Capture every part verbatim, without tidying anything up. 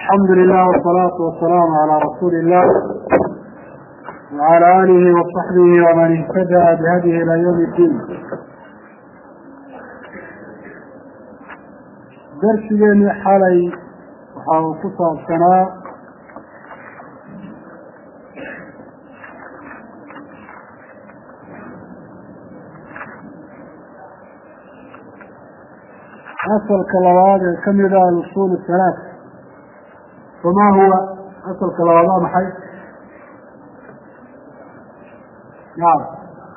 الحمد لله والصلاة والسلام على رسول الله وعلى آله وصحبه ومن اهتدى بهديه إلى يوم الدين. درسيني حالي وحاو كتاب سنة أصل كلمات كمل الأصول الثلاث. وما هو أصل كلمات محي؟ نعم.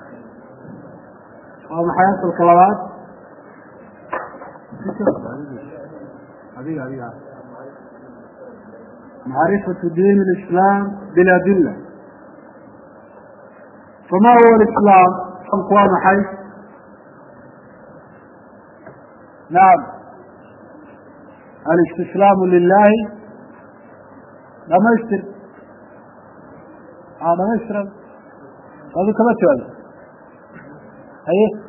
أو محي أصل كلمات؟ معرفة دين الإسلام بالأدلة. فما هو الإسلام؟ أقوى محي؟ نعم. الاستسلام لله لما يشتري هذا ما يشتري هذا كما تقول أيه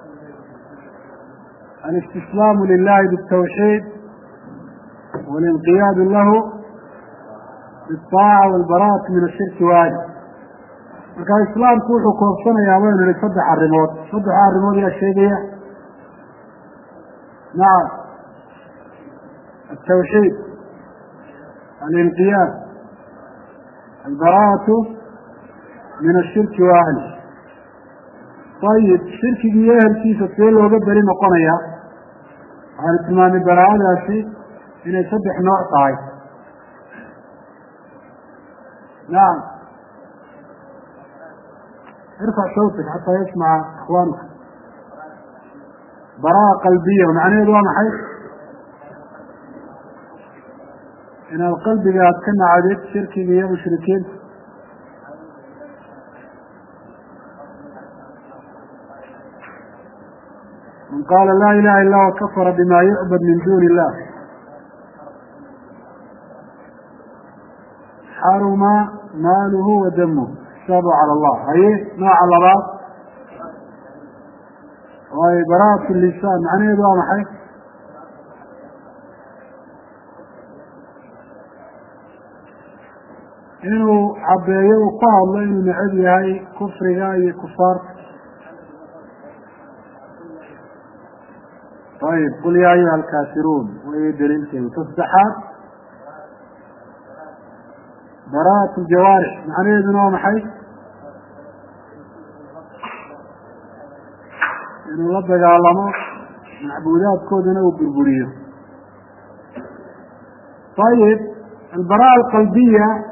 الاستسلام لله بالتوحيد والانقياد له بالطاعة والبراءة من الشرك والعجز. وكان الإسلام كله كوفصنا يا وين لصدح الريموت صدح الريموت يا شيخ. نعم. التوحيد الانقياد البراءة من الشرك وأهله. طيب الشرك جياه الكيسة تقول له قبل لما قنيا على تمام البراءة هذا شيء إن يسبح نوع طاي. نعم. ارفع صوتك حتى يسمع اخوانك. براءة قلبية ومعنى يدوى محي إن القلب قد كنا عادت شركي يا مشركين. من قال لا إله إلا الله وكفر بما يعبد من دون الله حرم ماله ودمه شابه على الله. أيه ما على الله وهي براءة اللسان معنى يدوى محي inuu cabeeyo uu ka hadlo inuu necab yahay kufriga iyo kufaarta. طيب قل يا أيها الكافرون وهي دليلتين تصدحات براءة الجوارح معنى يدنوها محي إنه ربك علمه معبودات كودنا وبربوريه. طيب البراءة القلبية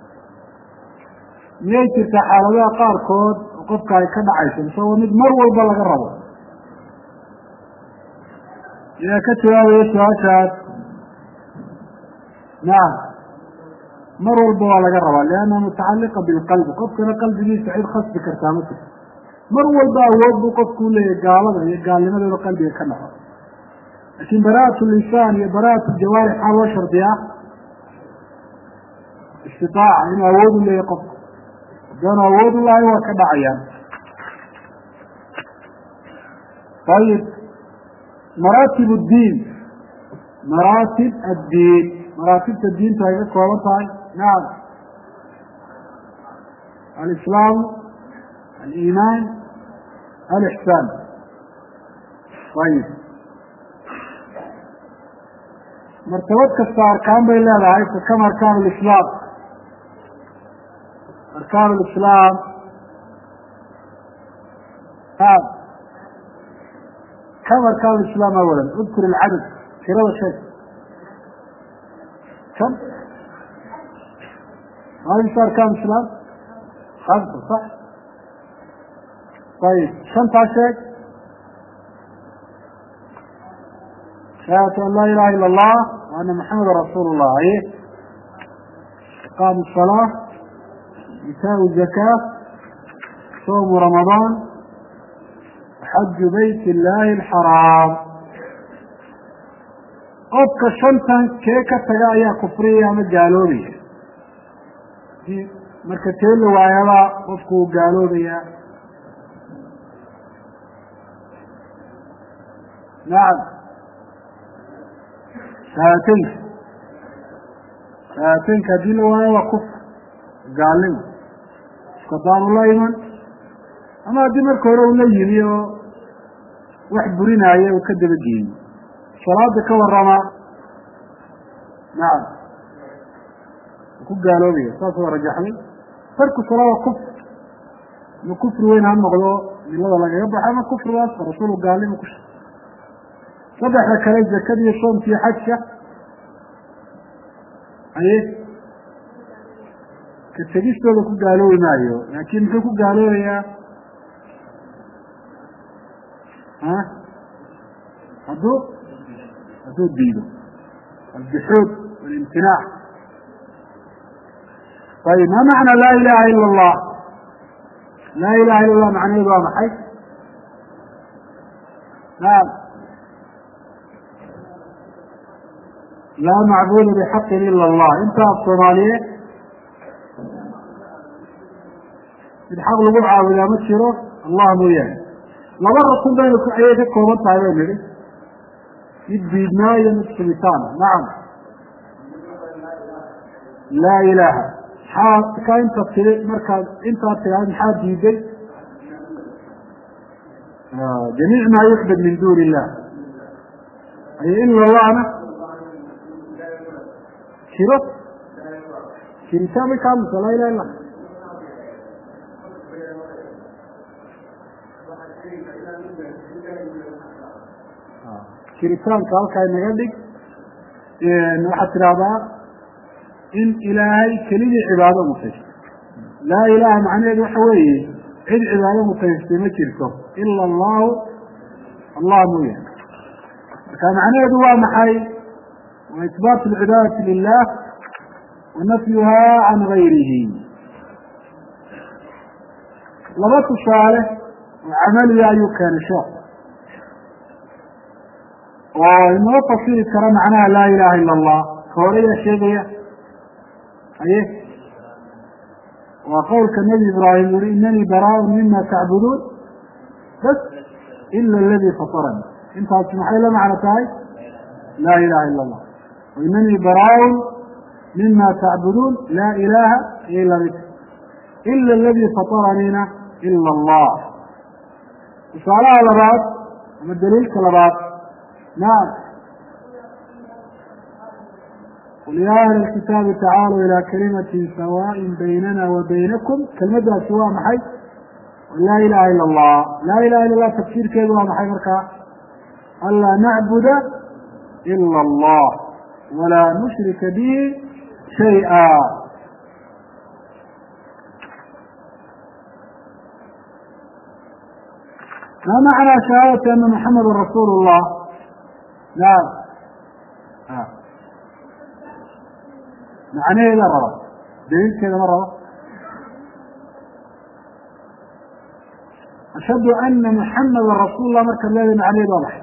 miyay jirta xaaladaha qaarkood oo qofka ay ka dhacayso mise waa mid mar walba laga rabo? yaa ka jawaabaya su-aashaas. nacam mar walba waa laga rabaa liannaha mutacalliqa bilqalbi. qofkana qalbigiisa cid khasbi kartaa ma jirto. mar walba awood buu qofku leeyahay gaalada iyo gaalnimadooda qalbiga ka dhaco. laakiin baraa'atu lisaan iyo baraa'atu ljawaarix maxaa loo shardiyaa? istitaaca inuu awood u leeyahay qofka. دون أود الله وكدعيا. طيب مراتب الدين مراتب الدين مراتب الدين تايجت كوالتاي. نعم. الإسلام الإيمان الإحسان. طيب مرتبط كالسار كان بين الله كم أركان الإسلام. أركان الإسلام ها كم أركان الإسلام أولا؟ اذكر العدد كذا شيء كم؟ هذه أركان الإسلام خمسة صح؟ طيب كم شيء؟ شهادة أن لا إله إلا الله وأن محمد رسول الله. أيه إقام الصلاة إيتاء الزكاة صوم رمضان حج بيت الله الحرام. قفك شنطا كيكا تغايا كفرية مجالورية مركتين وعيالا قفكو جالورية. نعم هاتين تنك دين وانا وكف قال لهم قطان الله إيمان أما دي مركورو لينيو واحد برينا عليه وكذب الدين صلاة كورما نعم وكف قالوا لي صاص ورجحني فرق صلاة وكفر الكفر وين هم مغلو من الله لا يبقى أما كفر واسفر رسوله قال لي مكش صدح كليز كذي يصوم في حجة أيه كتجيش تقول كف قالوا لي مايو لكن كف قالوا لي يا ها هدو هدو دينه الجحود والامتناع. طيب ما معنى لا إله إلا الله؟ لا إله إلا الله معنى إيه محي؟ نعم لا معبود بحق إلا الله. انت الصومالية بالحق لقول عاوذ لا متشره الله موياه لمرة كن بينك أيدك ومنطع بينك يدبيدنا يمتشبتان. نعم لا إله حا كان تفسير مركز انت تفسير حاد يدي آه. جميع ما يعبد من دون الله أي إلا الله أنا شرط شرطان كامل لا إله إلا الله. شرطان قال كاي نغدق ان واحد ترابا ان الهي كلمه عباده متش لا اله معناه وحوي عد عباده متش ما جرتو الا الله الله مويه كان معناه هو محي واثبات العباده لله ونفيها عن غيره. لبط صالح وعمل يا يكن شاء وإنه تفسير الكلام معناها لا إله إلا الله كورية شيئية أيه وقول كالنبي إبراهيم يقول إنني براء مما تعبدون بس إلا الذي فطرني. انت هتسمح لي معنى تاي لا إله إلا الله وإنني براء مما تعبدون لا إله إلا بك إلا الذي فطرني إلا الله. وسألها على بعض وما الدليل كالبعض. نعم قل يا أهل الكتاب تعالوا إلى كلمة سواء بيننا وبينكم كلمة سواء محي لا إله إلا الله. لا إله إلا الله تفسير كيف هو محي مركا ألا نعبد إلا الله ولا نشرك به شيئا. ما معنى شهادة أن محمد رسول الله؟ نعم آه. معناه إذا رأى دليل كذا مرة أشهد أن محمد رسول الله مركب الذي معناه واضح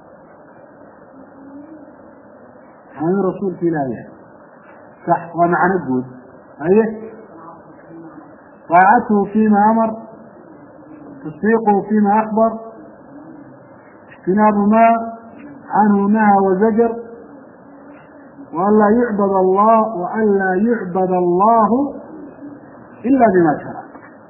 هذا رسول في الله صح ومعنى الجود أيه طاعته فيما أمر تصديقه فيما أخبر اجتناب ما عنه نهى وزجر وأن لا يعبد الله وأن لا يعبد الله إلا بما شرع.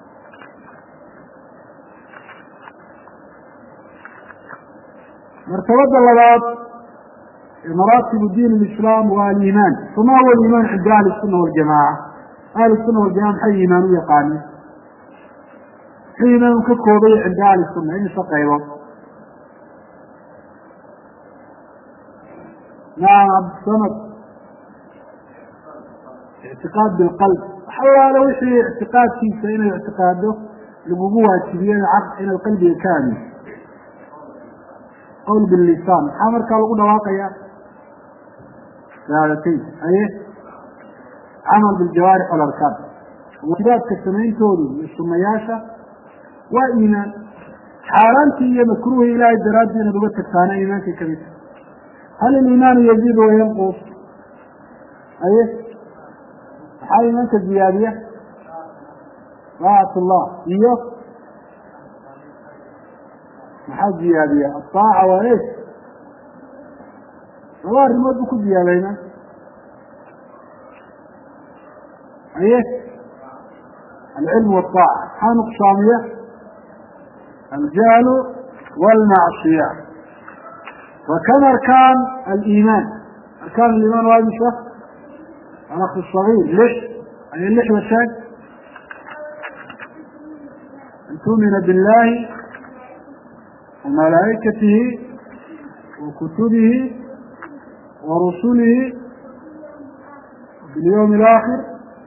مرتبط اللغات مراتب الدين الإسلام والإيمان. فما هو الإيمان عند أهل السنة والجماعة؟ أهل السنة والجماعة حي إيمان ويقاني حي إيمان كالكوبي عند أهل السنة إن سقيرا. نعم عبد الصمد اعتقاد بالقلب حوالي وشي اعتقاد في سينا اعتقاده لبقوها الكبير العقل إلى القلب الكامل. قول باللسان حامر كالقود واقعية ثلاثين أيه عمل بالجوارح والأركان وكذلك كالسمين تولي السمياشة وإيمان حارانتي هي مكروه إلى الدراد من ضبط الثانى إيمان في كبير. هل الإيمان يزيد وينقص؟ أيه حال إيمانك الزيادية طاعة الله إيه محاد زيادية الطاعة وإيش الله رمض بكل زيادينا أيه العلم والطاعة حانق صامية الجهل والمعصية. وكم أركان الإيمان؟ أركان الإيمان واجب شخص الأخ الصغير ليش؟ أي الليح والشاك أن تؤمن بالله وملائكته وكتبه ورسله باليوم الآخر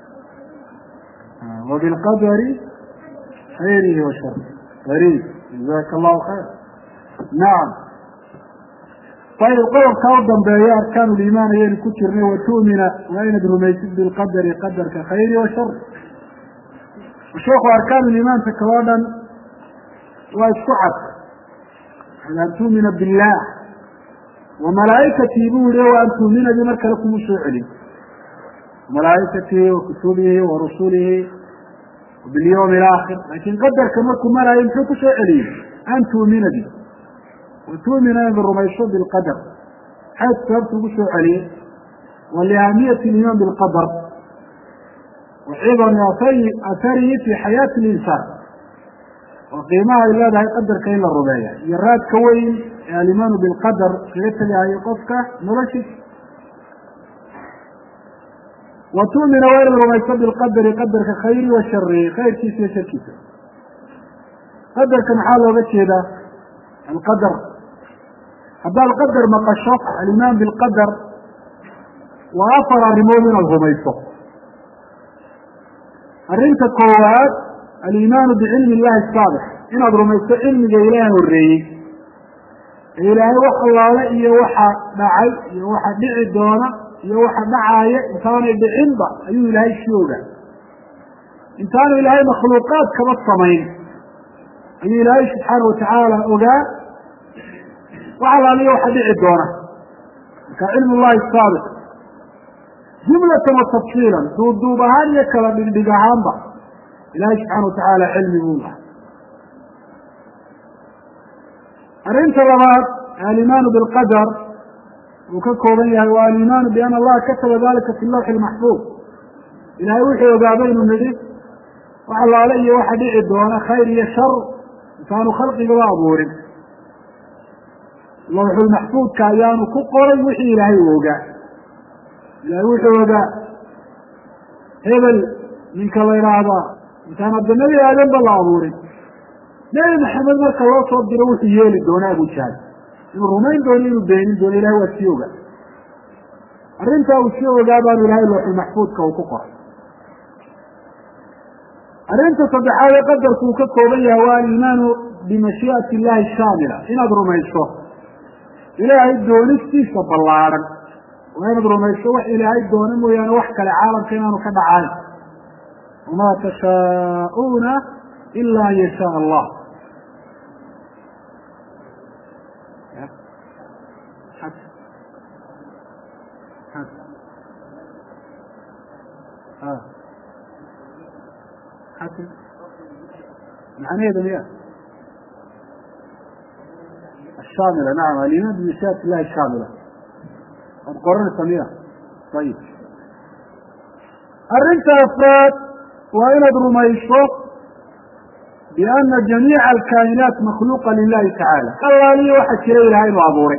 وبالقدر خيره وشره. غريب جزاك الله خير. نعم. طيب قول كوضا بيا أركان الإيمان هي الكتر وتؤمن وأين برميت بالقدر قدر كخير وشر. وشيخ أركان الإيمان تكوادا ويسعد أن تؤمن بالله وملائكته بوله وأن تؤمن بمرك لكم الشعري ملائكته وكتبه ورسوله وباليوم الآخر. لكن قدر كما كما لا يمحوك شعري أن تؤمن به وتؤمن بالرميشة بالقدر حيث تبتغ شعري ولأهمية الإيمان بالقدر وعظم أثره في حياة الإنسان وقيمها إلا ده يقدر كإلا الرباية يراد كوين الإيمان بالقدر يتلي أي قفك مرشد. وتؤمن وين الرميشة بالقدر يقدر كخير والشر خير كيس يشر كيس قدر كم حاله بكذا القدر هذا القدر مقشط الإيمان بالقدر وأفر الرمو من الرميشة. أرنت كوات الإيمان بعلم الله الصالح إن الرميشة علم إله الرئي إلهي وحى الله إيا وحى دعي إيا وحى دعي دونا إيا وحى دعاية إنسان بعلم أيو إلهي الشيوغة إنسان إلهي مخلوقات كما الصمين أيو إلهي سبحانه وتعالى أغا وعلى الله وحى دعي دونا كعلم الله الصالح جملة وتفصيلا دود دوبهان يكلا من بقهان با إلهي سبحانه وتعالى علم الله. أرنت ربات الإيمان بالقدر وككوبيها والإيمان بأن الله كتب ذلك في اللوح المحفوظ إلهي وحي وقابين النبي وعلى عليه واحد يعدون خير يشر كانوا خلقي بابور اللوح المحفوظ كأيان كقري وحي إلهي وقع إلهي وحي وقع هبل منك الله يرعبا كان عبد النبي آدم بالعبوري نبي محمد مرك الله صدر وحي يالي دونا أبو شهد الرومين دونين البينين دون إلهي والسيوغا أرنتا والسيوغا بانوا إلهي اللوح المحفوظ كوكوكا أرنتا صدحايا قدر كوكوكا وبيها والإيمان بمشيئة الله الشاملة إن أدروا ما يشوه إلهي الدونستي سبالارا وإن أدروا ما يشوه إلهي الدونم ويانا وحكا العالم كنانو كدعاي وما تشاءون إلا أن يشاء الله. حتى حتى آه حتى معنى دنيا الشاملة. نعم الإيمان بمشيئة الله الشاملة القرآن السميع. طيب الرنت أفراد وإن أدروا ما يشوف بأن جميع الكائنات مخلوقة لله تعالى. الله لي واحد شري لهاي العبوري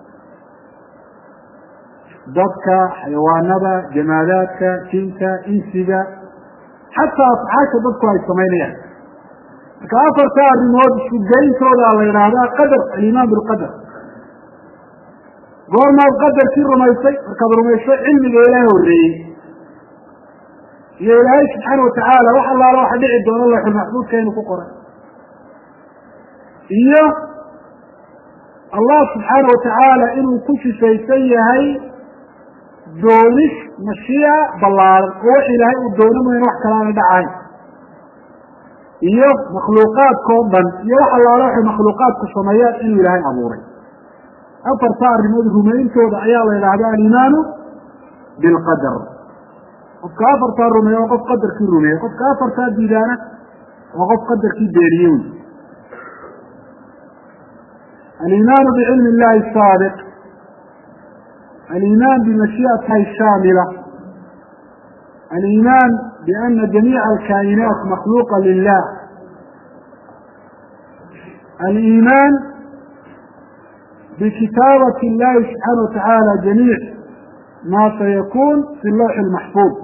ضدك حيوانات جماداتك كنك إنسك حتى أصحاك ضدك هاي السمينية كأفر تار الموت شجين كودا الله يرادها قدر الإيمان بالقدر قول ما القدر كير رميسي القدر رميسي علم الإله والرئي يا إلهي سبحانه وتعالى وحى الله روح دعي دون الله المحبوب كأنه فقرا إياه الله سبحانه وتعالى إنه كل شيء سيهي دونش مشيئة بالله وحي إلهي ودونه من وحى كلام دعاي إياه مخلوقات كوبا يوحى الله روح المخلوقات كسميات إنه إلهي أموري أفر صار لمده من كود عيال إلى أعداء الإيمان بالقدر قف كافر صار رمي وقف قدر كي رمي قف كافر صار ديدانة وقف قدر كي ديريون. الإيمان بعلم الله الصادق الإيمان بمشيئته الشاملة الإيمان بأن جميع الكائنات مخلوقة لله، الإيمان بكتابة الله سبحانه وتعالى جميع ما سيكون في اللوح المحفوظ.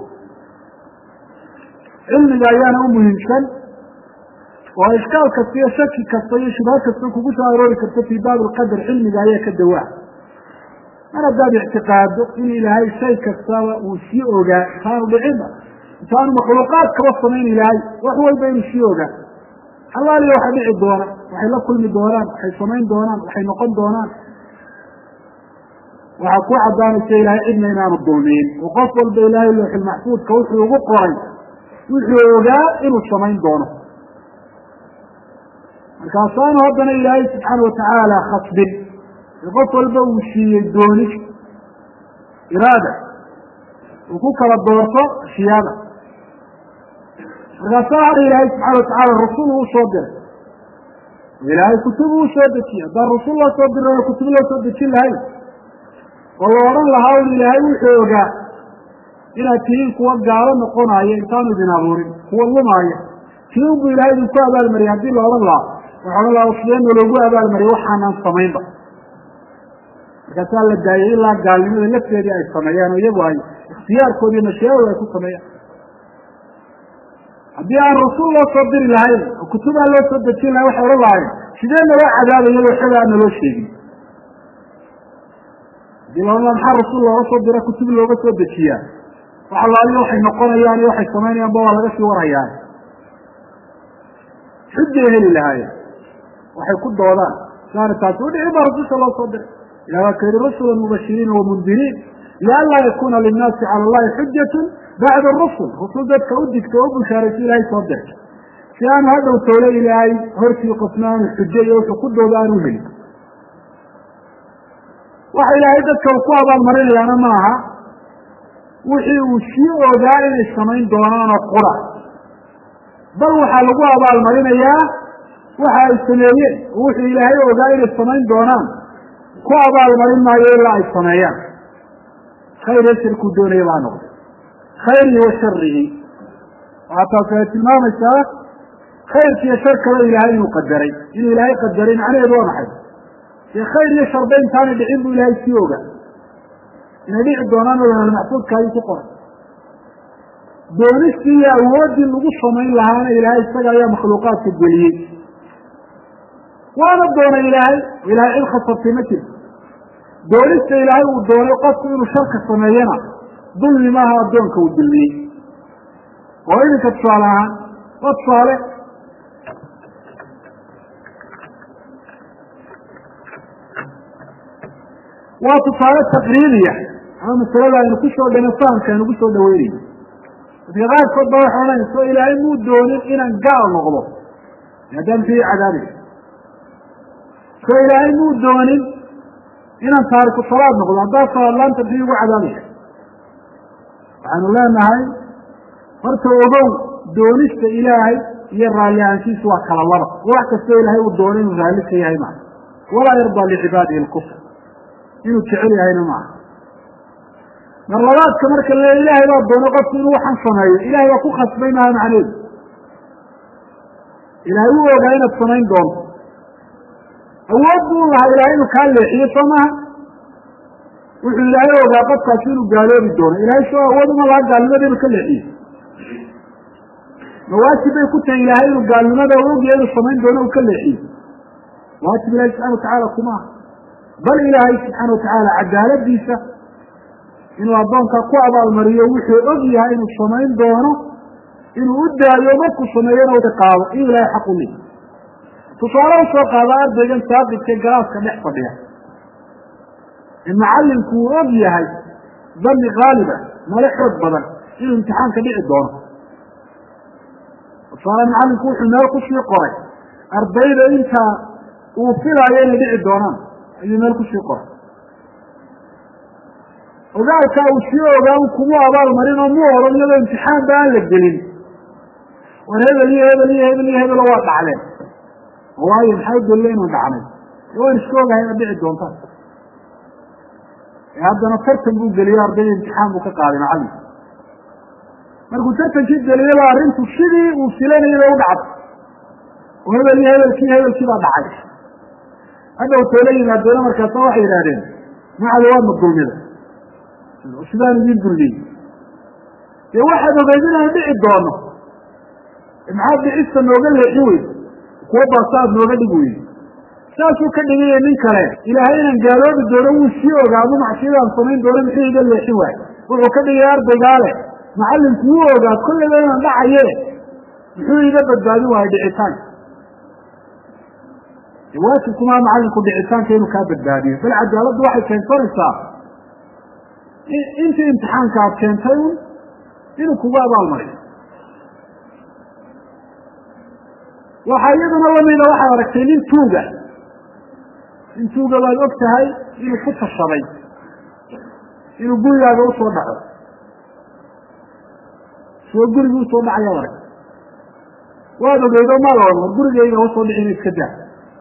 علم أيانا أمهم شن وإشكال كثير شك كثير شبهات كثير كبسة أروري كثير في باب القدر علم أيانا كالدواء. أنا باب اعتقاد إن إلى هاي الشيء كثير وشيئوغا كانوا بعلم كانوا مخلوقات كوصمين إلى هاي وهو البين الشيئوغا الله لي وحي بيع الدوران وحي لكل من الدوران وحي صمين دوران وحي نقل دوران وحكو عدان الشيء إلهي إبنا إنام الظلمين وقصوا بإلهي اللوح المحفوظ كوحي وقري وحيوغا إنو الصمين دونه الكاسان ربنا إلهي سبحانه وتعالى خصب يقصوا البوشي الدونش إرادة وكوكا الدورة شيادة الكاسان إلهي سبحانه وتعالى الرسول هو صدر إلهي كتبه صدر ده الرسول الله صدر وكتب الله صدر كلها والله ورن لها إلهي وحيوغا إلى تين كوا قال نقونا هي إنسان بنابوري هو الله معي تين بإلهي ذكوا أبا المريا دي الله ورن لها وحنا الله أصلين ولوجوا أبا المريا وحنا الصمين بقى كسال الداعي الله قال لنا لا تريد أي الصميان ويبغى اختيار كودي مشيا ولا يكون صميان أبي الرسول الله صدر لهاي وكتب الله صدر كل هاي وحنا الله شدنا لا عذاب يلو حلا أن لو شيء دي الله محر رسول الله صدر كتب الله صدر كيا وحلا الله وحي نقول يعني وحي صميان يبغى ولا بس ورا يعني حجة هل لهاي وحي كل ولا كانت تعتود عبارة رسول الله صدر إلى كان الرسل المبشرين والمنذرين لئلا يكون للناس على الله حجة بعد الرسل رسول ذات كودك توب وشاركي لهي صدق كان هذا وتولي إلهي هرسي قسمان الحجية وتقود ودانه منه وحي إلهي ذات كوكوابا المرين لأنا معها وحي وشيء ودائن السمين دونان القرى بل وحي لقوابا المرين إياه وحي السميين وحي إلهي ودائن السمين دونان كوابا المرين ما يلا السميين خير يشرك دون يبانه خيره وشره وعطا في المام الشرق خير في شرك الإلهي مقدرين إن الإلهي قدرين عليه دون حد في خير يشربين ثاني بحب إلهي سيوغا إن يبيع الدونان ولا المحفوظ كاي تقر دونستي يا أودي النقصة من لهانا إلهي استقع يا مخلوقات في الجليل وانا الدون إلهي إلهي الخصر في مكر دونستي إلهي والدون يقصد إنه شرك السمينة ظلم ما هو دونك والدلمين وإنك تصالحا وتصالح وتصالح تقريبية أنا مثلا أنه كشوا بنفسهم كانوا كشوا دويرين في غاية صدق حوالين سوء إلهي مو دونين إنا نقال نغلط يدام فيه عذابه سوء إلهي مو دونين إنا تارك الصلاة نغلط هذا صلاة لن تبديه عذابه عن الله نهاي فرتو أبو دونست إلهي يرى لأنسي سوى كالله وحكا سوى إلهي والدونين وذلك يا إمام ولا يرضى لعباده الكفر إنه تعلي هنا معه مرات كمرك الله إلهي لا الدون قصد روحا صنعي إلهي وكو خصبينها معنيه إلهي هو وقعين الصنعين دون أودوا الله إلهي كان لحيه صنعها وحي إلهي وقع قد كاشينه قالوا بالدون إلهي شو أودوا ما الله قال لنا بكل لحيه مواسب يكون إلهي وقال لنا وقعين الصنعين دون وكل لحيه مواسب الله سبحانه وتعالى كماه بل إلهي سبحانه وتعالى عدالة ديسة إنه أبانك قوة المرية وحي أضيها إنه الصمين دونه إنه أدى يومك الصمين ودقاوة إنه لا يحق لي تصاروا سوق هذا أدى سابق كجراس كنحفظ بها المعلم كو أضيها ظن غالبا ما يحرد بدل إنه امتحان كبيع الدونه صار المعلم كو حنا يقص يقرأ أربعين إنت وفلا يلي بيع الدونان أي مالك شيء قرأ وذلك أوشيه وقام كموا أبال مرين وموه ورمي هذا امتحان بان للدليل وهذا ليه هذا ليه هذا ليه هذا لو وقع عليه وهاي الحيد اللين ودعمه وين شكوه هنا بيع الدونتان هذا نفرت نقول دليار دليل امتحان بك قادم عليه markuu tartankii geliyaba arrintu sidii uu filanayay bay u dhacday oo hebel iyo hebelkii hebelkii baa dhacay hadhow toola yimaadeena markaasa waxay yidhahdeen macali waadna dulmida sidaan idiin dulmiyey dee waxaad ogeyd inaan dhici doono maxaad dhicista nooga leexin weyda kuwa baasaad nooga dhig weyda saasuu ka dhigaya nin kale ilaahay inaan gaaloobi doono wuu sii ogaado macsiyadaan samayn doono muxuu iga leexin waay wuxuu ka dhigaya ardaygaa leh macallinku wuu ogaa kolleyba inaan dhacaye muxuu iga badbaadin waayo dhicitaanka waajibkumaa macallinku dhicitaanka inuu kaa badbaadiyo bal cadaaladdu waxay keensanaysaa intii imtixaanka aad keentay un inuu kugu abaalmariyo waxaa iyaduna lamida waxaad aragtay nin tuuga nin tuuga baad og tahay inuu ku tashaday inuu gurigaaga usoo dhaco soo gurigii usoo dhacayaad aragtay waad ogeydo maal odhan gurigayga usoo dhicina iska daa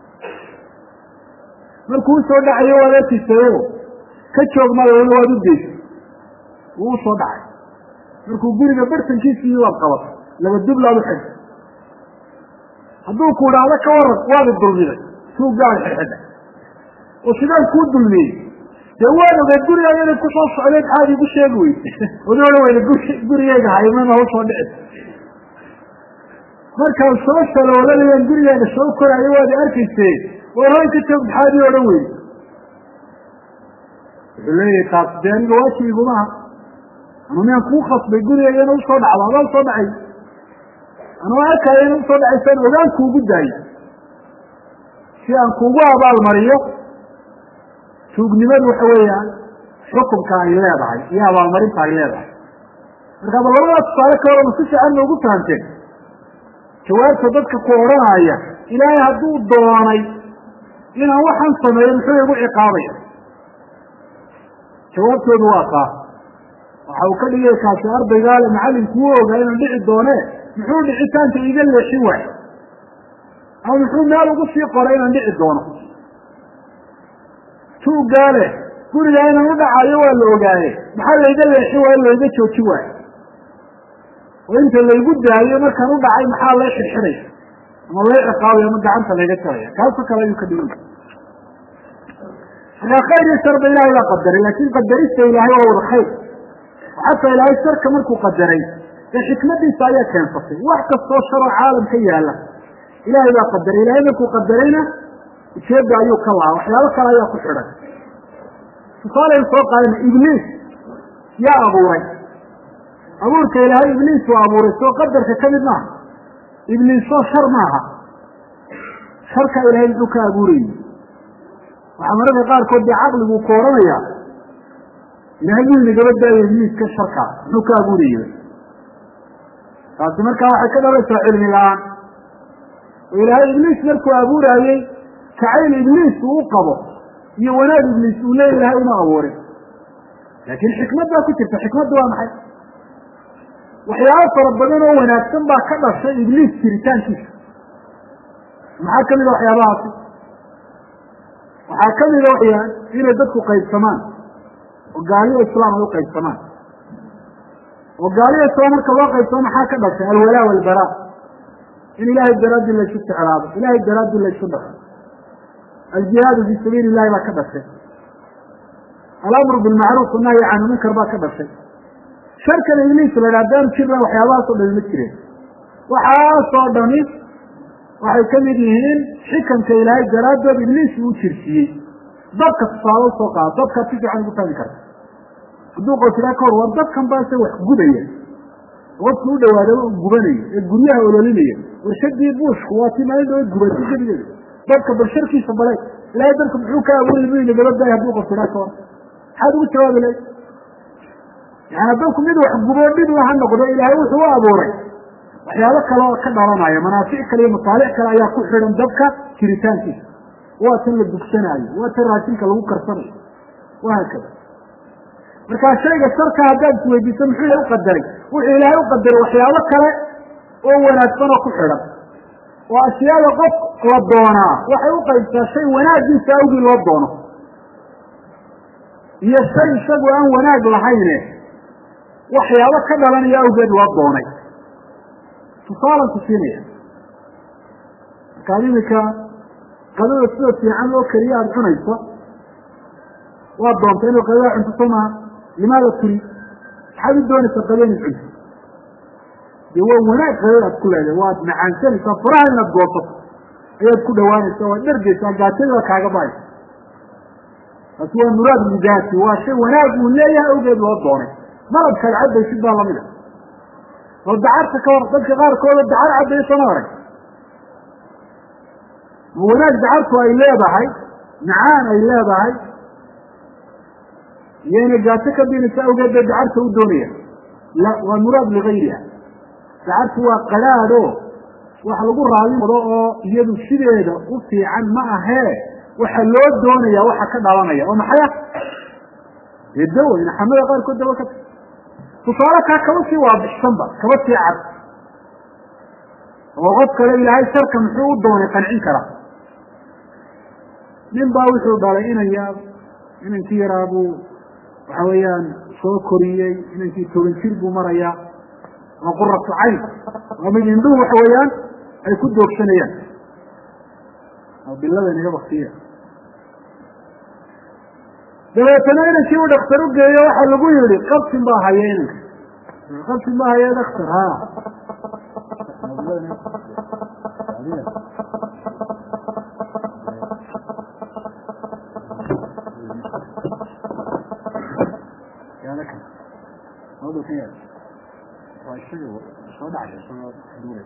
markuu usoo dhacayo waad arkisayo ka joog mala waad u geysay wuu usoo dhacay markuu guriga bartankiisii waad qabatay laba dublaad u xidhay hadduu ku idhaahdo ka waran waad dulmiday tuuggaada xidxidha oo sidaan kuu dulmiyey dee waad ogeed gurigaaga inay kusoo socdeed xaad igu sheegi weyse oda odhan weyda gur gurigeyga haymana usoo dhici markaan soo saloolanayan gurigaaga soo koraayo waad arkaysee waraan ka joog maxaad ii odhan weyde wuxuu leeyahay taas dee aniga waajibigumaha anu miyaan kuu khasbay gurigeyga ina usoo dhacdo adaan soo dhacay anuu arkaayo ina usoo dhacaysaan ogaan kuugu daayo si aan kuugu abaalmariyo tuugnimadu waxa weeyaan xukunka ay leedahay iyo abaalmarinta ay leedahay marka ba labadaa tusaale ka horana si fiican ma ugu fahamteen jawaabta dadka ku odhanaya ilaahay hadduu doonay inaan waxaan sameeyo muxuu igu ciqaabaya jawaabtoodu waa taa waxa uu ka dhigay kaasi ardaygaale macallinku u ogaa inaan dhici doonee muxuu dhicitaanka iga leexin waay ama muxuu meel ugu sii qoray inaan dhici doono tuuggaale gurigaa inaan u dhacayo waa la ogaaye maxaa layga leexin waayo layga joojin waayo oo inta laygu daayo markaan u dhacay maxaa lay xirxiraya ama lay ciqaabaya ama gacanta layga jaraya kaasoo kale ayuu ka dhigay markaa khayr iyo sharba ilaahay baa qadaray laakin qadarista ilaahay waa wada khayr xataa ilaahay sharka markuu qadaray ee xikmadiisa ayaa keensatay wax kastoo sharoo caalamka yaala ilaahay baa qadaray ilaahay markuu qadarayna ujeeda ayuu ka lahaa waxyaabo kale ayaa ku xidhan tusaaleyn soo qaadana ibliis yaa abuuray abuurka ilaahay ibliis waa abuuray soo qadarka ka mid maaha ibliisoo shar maaha sharka ilaahay muxuu ka abuurayey waxaa mararka qaarkood dee caqliguu ku odhanayaa ilaahay muu inagaba daayo ibliiska sharkaa muxuu ka abuurayey taasi markaa waxay ka dhalaysaa cilmi la-aan oo ilaahay ibliis markuu abuuraayey jacayl ibliis uu u qabo iyo wanaag ibliis uu leeya ilahay uma abuurin laakiin xikmad baa ku jirta xikmadda waa maxay waxyaabo fara badan oo wanaagsan baa ka dhashay ibliis jiritaankiisa maxaa kamida waxyaabahaasi waxaa kamida waxyaan inay dadku qaybsamaan oo gaaliyo islaam ay u qaybsamaan oo gaaliyo islaam marka loo qaybsamo maxaa ka dhashay alwalaa walbaraa in ilaahay daraaddii laysu jeclaado ilaahay daraaddii laysu dhaqo aljihaadu fii sabiili illahi baa ka dhashay alamru bilmacruuf annahyi can munkar baa ka dhashay sharkan ibliis la idhaha haddaanu jirna waxyaabahaas oo dhami ma jireen waxaasoo dhami waxay ka mid yihiin xikamka ilaahay daraaddood ibliis uu jirsiiyey dadka tusaale usoo qaado dadkaad si fiican ugu fahmi karta hadduu qof ihaa ka hor war dadkan baase wax gubaya qofku u dhawaadaba u gubanaya ee guryaha ololinaya warshadii buushku waa ti maalin dhawa gubatay gebigeeda dadka bal sharkiisa balay ilaahay dadka muxuu ka abuuray mu inagaba daay hadduu qof ihaa ka hor maxaad ugu jawaabi lahay yani haddauku mid wax guboo dhib laha noqdo ilaahay wuxuu u abuuray waxyaabo kale oo ka dhalanaya manaafic kale iyo masaalic kale ayaa ku xidhan dabka jiritaankiisa waa tan la dugsanaayo waa tan raashinka lagu karsanayo wahaakada markaa shayga sharka haddaad isweydiiso muxuu ilahay u qadaray wuxuu ilaahay u qadaray waxyaabo kale oo wanaagsan oo ku xidhan oo ashyaada qof la doonaa waxay u qaybtaa shay wanaagiisa awgii loo doono iyo shay isagu aan wanaag lahayne waxyaabo ka dhalanaya awgeed loo doonay tusaalan ku siinaya markaad iminka qadada sida fiican loo kariyo aada cunayso waad doonta inuu qadada cunto soo maha limaada turi maxaad u doonaysaa qadada inaad cunto dee waa wanaag qadada aad ku leedahay waad macaansanaysaa faraha inaad goosato ayaad ku dhawaanaysaa waad dhargeysaa gaajada kaaga baaysa taasi waa muraad lidaati waa shay wanaag uu leeyahay awgeed loo doonay malabkaad cabaysid baa lamid a oo dacarta ka hor dadka qaarkooda dacar cabayo sama arag ma wanaag dacartu ay leedahay macaan ay leedahay iyo inay gaajo ka binaysa awgeed bay dacarta u doonaya la waa muraad ligayriha dacartu waa qadhaadho wax lagu raadinado oo iyadu sideeda u fiican ma ahee waxa loo doonaya waxa ka dhalanaya oo maxay ah dee dawo naxamada qaarkood dawo ka ta tusaale kaa kaba sii waadixsanba kaba sii cad oo qof kale ilaahay sharka muxuu u doonay qancin kara nin baa wuxuu dhalay inan yaa inankii yaraa buu waxa weeyaan soo koriyey inankii toban jir buu marayaa waa quratu cayn waa mid indhuhu waxa weeyaan ay ku doogsanayaan oo bilada inaga baktiya dabeetana inankii u dhakhtar u geeyo waxaa lagu yihi qabsin baa haya inanka qabsin baa haya daktar ha soo dhacay soo duulay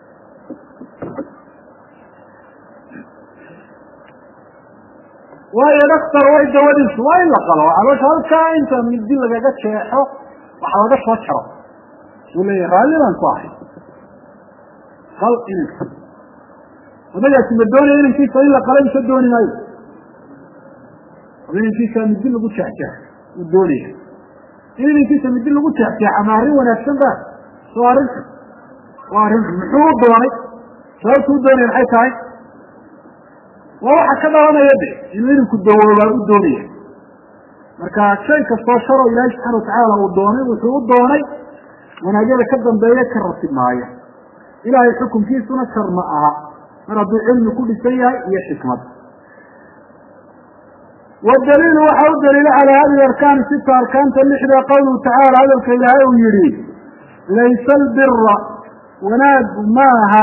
waayo daktar way dawadiisu waa in la qalo caloosha halkaa inta midi lagaga jeexo waxa laga soo jaro uu leeyahay raalli baan ku ahay qal inanka odagaasi ma doonaya inankiisa in la qalo mise dooni maayo inankiisa midi lagu jeexjeex uu doonaya in inankiisa midi lagu jeexjeexa ma arrin wanaagsan ba soo arrinta waa arrin muxuu u doonay sababtu u doonaya maxay tahay waa waxa ka dhalanaya de inuu inanku dawoobaa u doonaya marka shay kastoo sharo ilaahay subxana watacaala uu doonay wuxuu u doonay wanaagyada ka dambeeya ka ratib maayo ilaahay xukunkiisuna shar ma aha mar hadduu cilmi ku dhisan yahay iyo xikmad wadaliilu waxa u daliila calaa hadihi arkaani sita arkaanta lixda qawluhu tacaala hadalka ilaahay uu yihi laysa albira wanaagu maaha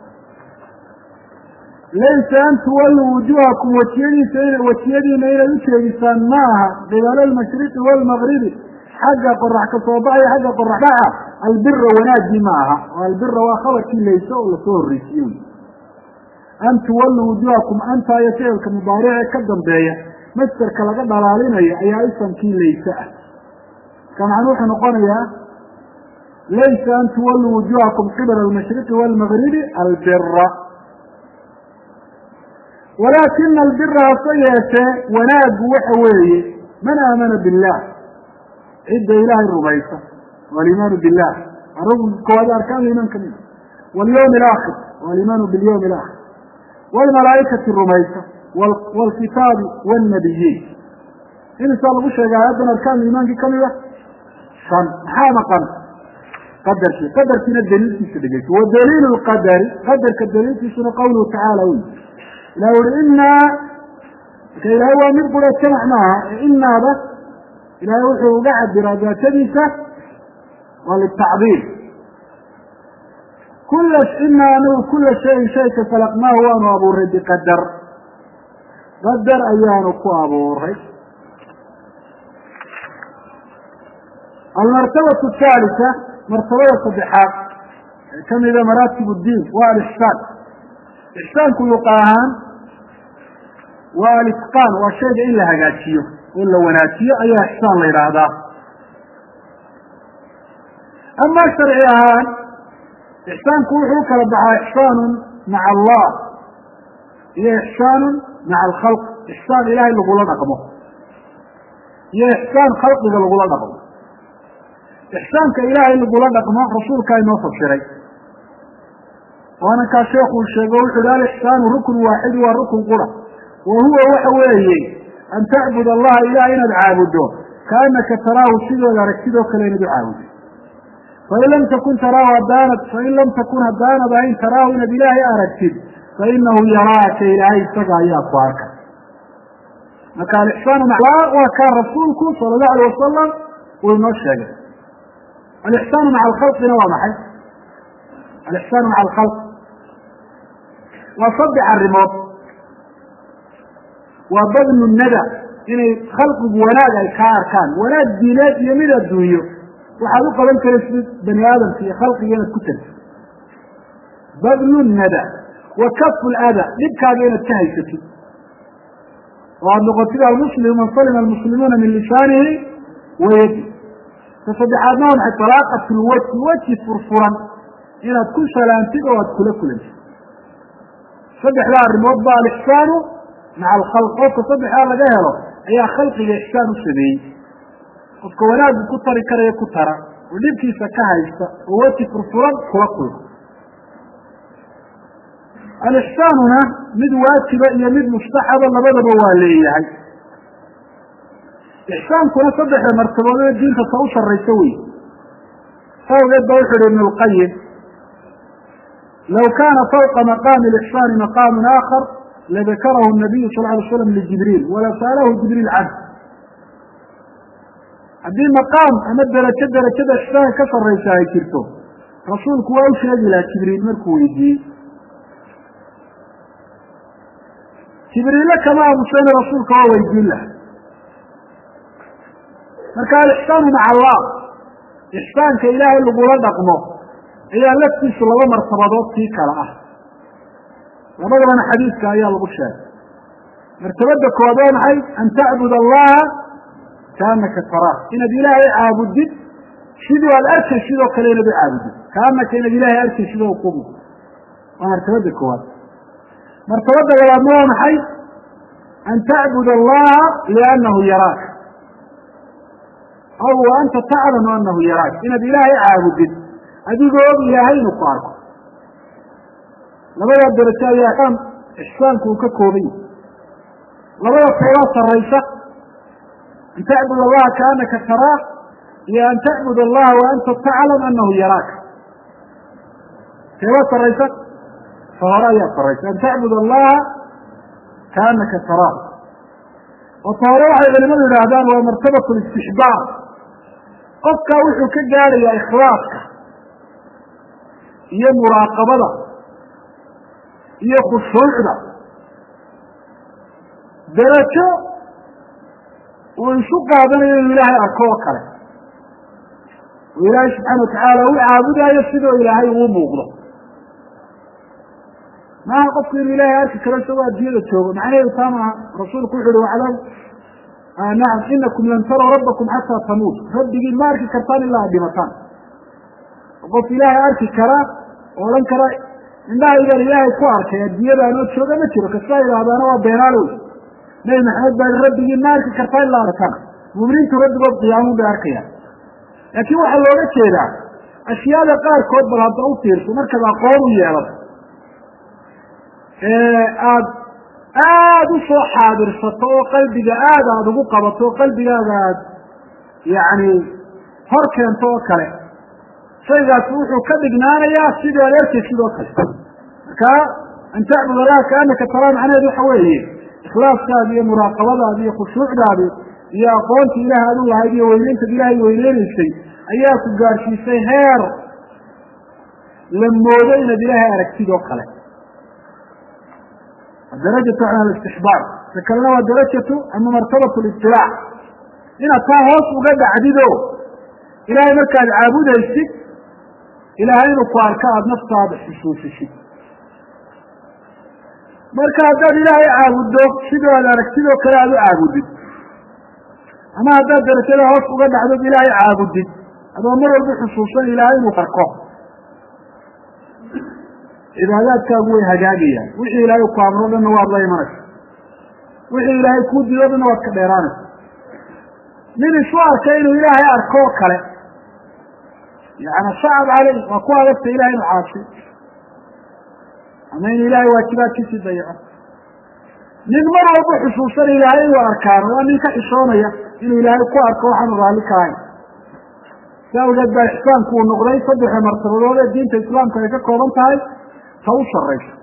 laysa an tuwalluu wujuhakum wajiyadiisa wajiyadiina inay ujeedisaan maaha qibala almashriqi waalmagribi xagga qorax ka soo baxaya xagga qorax dhaca albira wanaagii maaha oo albira waa khabarkii layse oo lasoo horreysiye an tuwalluu wujuhakum anta iyo ficilka mubaarice ka dambeeya masderka laga dhalaalinayo ayaa isamkii layse ah marka macnuu wuxuu noqonayaa laysa an tuwalluu wujuhakum qibala almashriqi waalmagribi albira walaakina albira hase yeeshee wanaagu waxa weeye man aamana billah cidda ilaahay rumaysa walimaanu billah rukn koowaad arkaan iimaan ka mida walyawmi alaakhir walimaanu bilyawmi alaakhir waalmalaa'ikati rumaysa waalkitaabi waalnabiyiin imisaa lagu sheegay aayaddan arkaan iimaankii kamida shan maxaa maqan qadarkii qadarkiina daliilkiisa dhegeyso wa daliilu lqadari qadarka daliilkiisuna qawluhu tacaala wy ilahi uri inaa marka ilaahay waa mid qura jamac maaha inaada ilaahay wuxuu uga cabiraa daatadiisa waa litacdiil kula inaa anagu kula shayin shayka khalaqnaahu waanu abuuray biqadar qadar ayaanu ku abuuray almartabatu athaalisa martabada saddexaad ee kamida maraatib ddiin waa alixsaan ixsaanku luqa ahaan waa alitqaan waa shayga in la hagaajiyo oo la wanaajiyo ayaa ixsaan la yidhaahdaa amaa sharci ahaan ixsaanku wuxuu kala baxaa ixsaanun maca allah iyo ixsaanun maca alkhalq ixsaan ilaahay lagula dhaqmo iyo ixsaan khalqiga lagula dhaqmo ixsaanka ilaahay lagula dhaqmo rasuulkaa inoo fasiray waana kaa sheekuu sheego wuxu hi alixsaanu rukn waaxid waa rukn qura wa huwa waxa weeye an tacbud allaha ilaah inaad caabuddo kaanaka taraahu sidooda aragtidoo kale inaad u caabudid fain lam takun taraahu haddaanad fain lam takun haddaanad ahayn taraahu inaad ilaahay aragtid fainahu yaraaka ilaahay isaga ayaa ku arka marka alixsaanu maca waa kaa rasuulku sala allahu alayh wasalam uu inoo sheegay alixsaanu maca alkhalqina waa maxay alixsaanu maca alkhalq waa saddex arrimood waa badlu nada inay khalqigu wanaag ay kaa arkaan wanaag diineed iyo mid adduunyo waxaad u qaban karaysid bani aadamka iyo khalqiga inaad ku tagtid badlu nada wa kafu lada dhibkaaga inaad ka haysatid oo aada noqotid almuslimu man salima almuslimuuna min lisaanihi wayadi ta saddexaadna waa maxay talaaqat lwaji weji furfuran inaad ku salaantid oo aad kula kulantid saddexdaa arrimood ba alixsaanu maca alkhalq qofka saddexdaa laga helo ayaa khalqiga ixsaan u sameeyey qofka wanaaggu ku tari karaya ku tara oo dhibkiisa ka haysta oo weji furfuran kula kulma alixsaanuna mid waajiba iyo mid mustaxaba labadaba waa leeyahay ixsaankuna saddexda martabadood diinta ta u saraysa wey awgeed ba wuxu uhi ibn lqayim law kaana fawqa maqaami alixsaani maqaamun aakhar ladakarahu nabiyu sal ly slam lijibriil wala sa'alahu jibriil canh haddii maqaam ama derajo derajada ixsaanka ka saraysa ay jirto rasuulku waa u sheegi lahaa jibriil markuu weydiiyey jibriille kama aamusayna rasuulka waa weydiin laha marka alixsaanu maca allah ixsaanka ilaahay lagula dhaqmo ayaa laftiisu laba martabadood sii kala ah labadabana xadiidka ayaa lagu sheegay martabada koowaad waa maxay an tacbud allaha kaanaka taraah inaad ilaahay caabudid sidii aad arkaysid oo kale inaad u caabudid kaanaka inaad ilaahay arkaysid oo kumu waa martabada koowaad martabada labaadna waa maxay an tacbud allaha liannahu yaraak aw wa anta taclamu anahu yaraak inaad ilaahay caabudid adigoo og ilaahay inu ku arko labadaa darajo ayaa ixsaanku uu ka kooban yahy labada toobaa saraysa an tacbud allaha kaanaka taraah iyo an tacbud allaha wa anta taclam anahu yaraak teebaa saraysa ta hore ayaa saraysa an tacbud allaha kaanaka taraah oo ta hore waxay culimadu yidhaahdaan waa martabat listixbaar qofkaa wuxuu ka gaadhayaa ikhlaaska iyo muraaqabada iyo khushuucda darajo uu isu qaadanayo inuu ilaahay arko oo kale oo ilaahay subxaana watacaala u caabudaayo sidoo ilaahay uu muuqdo maaha qofku inuu ilaahay arki karo isagoo addunyada joogo macnaheedu taa maaha rasuulku wuxu uhi waclam nacam inakum lan taraw rabbakum xataa tamuut rabbigiin ma arki kartaan ilaa ad dhimataan qof ilaahay arki karaa oo odhan kara indhahaygan ilaahay ku arkay adduunyada anoo jooga ma jiro kastaa idhaahdaana waa beenaalow nebi maxamed baa rabbigiin ma arki kartaa ilaa arkaan muminiintu rabbigood qiyaamuun bay arkayaan laakiin waxaa looga jeedaa ashyaada qaarkood bal hadda u fiirso markaad aqoon u yeelato aad aada u soo xaadirsato oo qalbiga aad aada ugu qabato oo qalbigaaga aad yacni hor keento oo kale shaygaasi wuxuu ka dhignaanayaa sidii aad arkay sidoo kale marka an tacbud allaha kaanaka taraa macnaheedu waxa weeye ikhlaaskaadi iyo muraaqabadaadi iyo khushuucdaadi iyo aqoonta ilaah aad u lahayd iyo weyneyntaad ilaahay weyneynaysay ayaa ku gaadhsiisay heer la moodo inaad ilaahay aragtid oo kale darajatu cala alistixbaar ta kalena waa darajatu ama martabat litilaac inaad taa hoos uga dhacdido ilaahay markaad caabudaysid ilaahay inuu ku arka aada naftaada xusuusisid marka haddaad ilaahay caabuddo sidoo aad aragtidoo kale aada u caabudid ama haddaad darajada hoos uga dhacdod ilaahay caabudid adoo mar walba xusuusan ilaahay inuu arko cibaadaadkaagu way hagaagayaan wixii ilaahay ku amro dhanna waad la imanaysa wixii ilaahay kuu dido dhanna waad ka dheeraanaysa nin isu arkay inuu ilaahay arko oo kale yani sacab caley waa ku adagta ilahay inu caasi ama in ilaahay waajibaadkiisii dayaco nin mar walba xusuusan ilaahay inuu arkaano waa nin ka xishoonaya inuu ilaahay ku arko waxaanu raalli ka ahayn saa awgeed baa ixsaanku uu noqday saddexa martabadood ee diinta islaamka ay ka kooban tahay ta u saraysa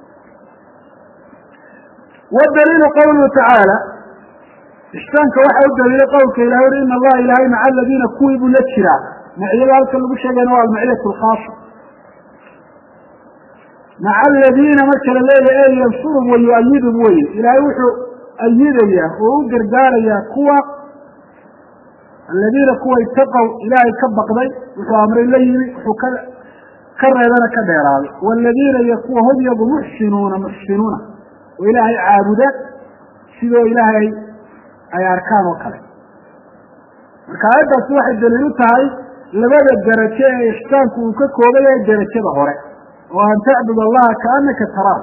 wadaliilu qawluhu tacaala ixsaanka waxaa u daliilay qowlka ilahay uri ina allaha ilaahay maca aladiina kuwii buu la jiraa maciyada halkan lagu sheegayna waa almaciyatu alkhaasa maca aladiina marka la leeyahay e yansurhum wa yu-ayidum weye ilaahay wuxuu ayidayaa oo u gargaarayaa kuwa aladiina kuwa itaqow ilaahay ka baqday wuxuu amray la yimi wuxuu ka ka reebana ka dheeraaday waladiina iyo kuwa hum yagu muxsinuuna muxsinuuna oo ilaahay caabuda sidoo ilaahay ay arkaan oo kale marka aayaddaasi waxay daliil u tahay labada darajo ee ixsaanku uu ka kooban yahay darajada hore oo an tacbud allaha kaanaka taraahu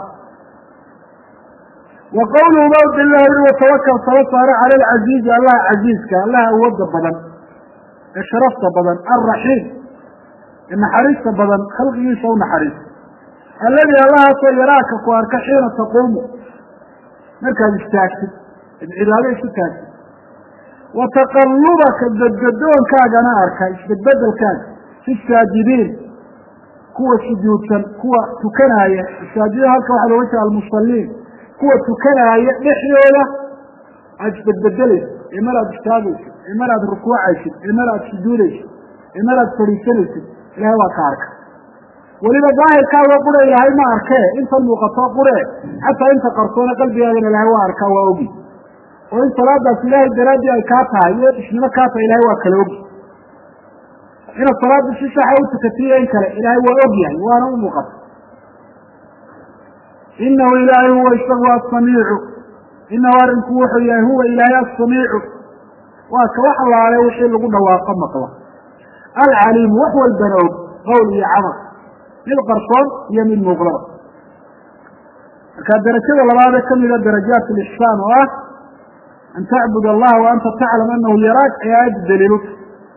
wa qawluhu ba udalilah ui watawakal tala saaro cala alcaziizi allaha casiizka allaha awooda badan ee sharafta badan alraxiim ee naxariista badan khalqigiisa u naxariista alladii allahaasoo yaraaka ku arka xiina taquumu markaad istaagtid id cibaado isu taagtid wa taqallubaka gadgadoonkaagana arka isbedbedelkaaga fi saajidiin kuwa sujuudsan kuwa tukanaaya masaajida halka waxaa looga jeeda almusaliin kuwa tukanaaya dhexdooda aad isbedbedelaysid ee mar aad istaagaysid ee mar aad rukuucaysid ee mar aad sujuudaysid ee mar aad fadhiisanaysid ilahay waa ka arka weliba daahirkaaga qura ilaahay ma arkee inta muuqato qure xataa inta qarsoona qalbigaagana ilaahay waa arkaa waa ogi oo in salaadaas ilaahay daraaddii ay kaa tahay iyo isnimo kaa tahay ilahay waa kala ogi inaad salaada si saxa u tukatiyo in kale ilaahay waa og yahay waana u muuqata inahu ilaahay huwa isagu asamiicu inahu arrinku wuxuu yahay huwa ilaahay asamiicu waa ka wax allaale wixii lagu dhawaaqo maqlo alcaliimu wax walbana og qowl iyo camal mid qarsoon iyo mid muuqdaba marka darajada labaadee kamida darajaat alixsaan oo ah an tacbud allaha wa anta taclam anahu yaraak ay aayadda daliiluta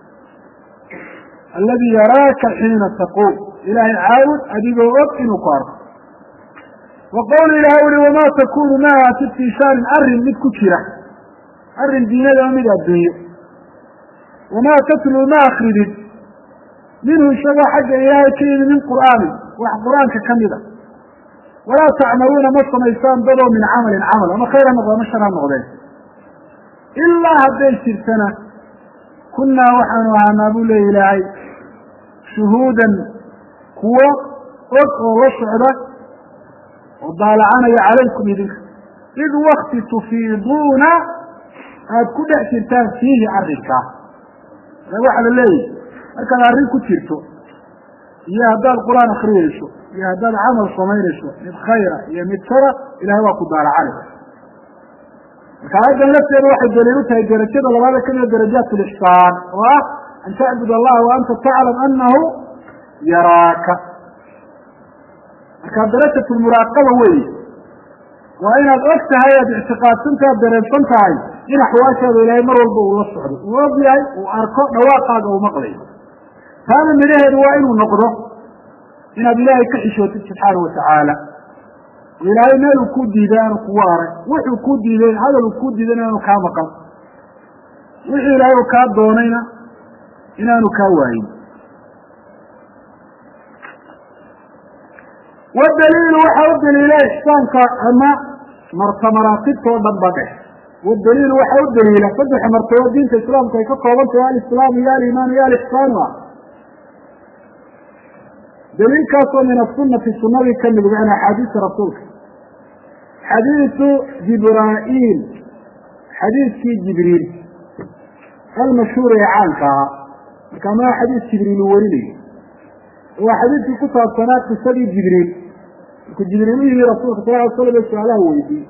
aladi yaraaka xiina taquum ilaahay caawud adigoo og inuu ku arko wa qawlu ilahay uli wamaa takunu ma aatid fii shaanin arrin mid ku jira arrin diinadama mid adduunyo wamaa tatluu ma akridid minhu isagoo xagga ilaahay ka yimi min qur'aanin wax qur-aanka ka mida walaa tacmaluuna ma samaysaan dadoo min camalin camal ama khayr ha noqde ama shar ha noqdeen ilaa hadday jirtana kunnaa waxaanu ahaanaa buu leeya ilaahay shuhuudan kuwo og oo la socda oo daalacanaya calaykum idinka id wakti tufiiduuna aada ku dhex jirtaan fiihi arrinkaa waxaa la leeyahy markaad arrin ku jirto iyo haddaad qur-aan akriyayso iyo haddaad camal samaynayso mid khayra iyo mid shara ilahay waa ku daalacanaya marka aayaddan lafteeda waxay daliil u tahay darajada labaada kamida darajaat alixsaan oo ah an tacbud allaha wa anta taclam anahu yaraaka marka darajat lmuraaqaba weeye waa inaad og tahay aad ictiqaadsantaha ad dareemsan tahay in axwaashaada ilaahay mar walba uu la socdo uu og yahay uu arko dhawaaqaaga uu maqlayo taana midhaheedu waa inuu noqdo inaad ilaahay ka xishootid subxaana watacaala oo ilaahay meel uu ku diiday aanu kugu arag wuxuu ku diiday hadal uu ku diiday inaanu kaa maqan wixii ilaahay uu kaa doonayna inaanu kaa waayin wadaliilu waxaa u daliila ixsaanka ama marta maraatibta oo dhan ba dheh wadaliilu waxaa u daliila saddexa martabo diinta islaamka ay ka kooban tahay alislaam iyo alimaan iyo alixsaanu ah daliilkaasoo min asunati sunadii kamid an axaadiisa rasuulka xadiisu jibraa'iil xadiiskii jibriil almashhuur ee caanka ahaa marka maa xadiis jibriil uu warinayo waa xadiiskii ku saabsanaa qisadii jibriil markuu jibriil u yimi rasuulka sal ly slam ee su-aalaha weydiiyey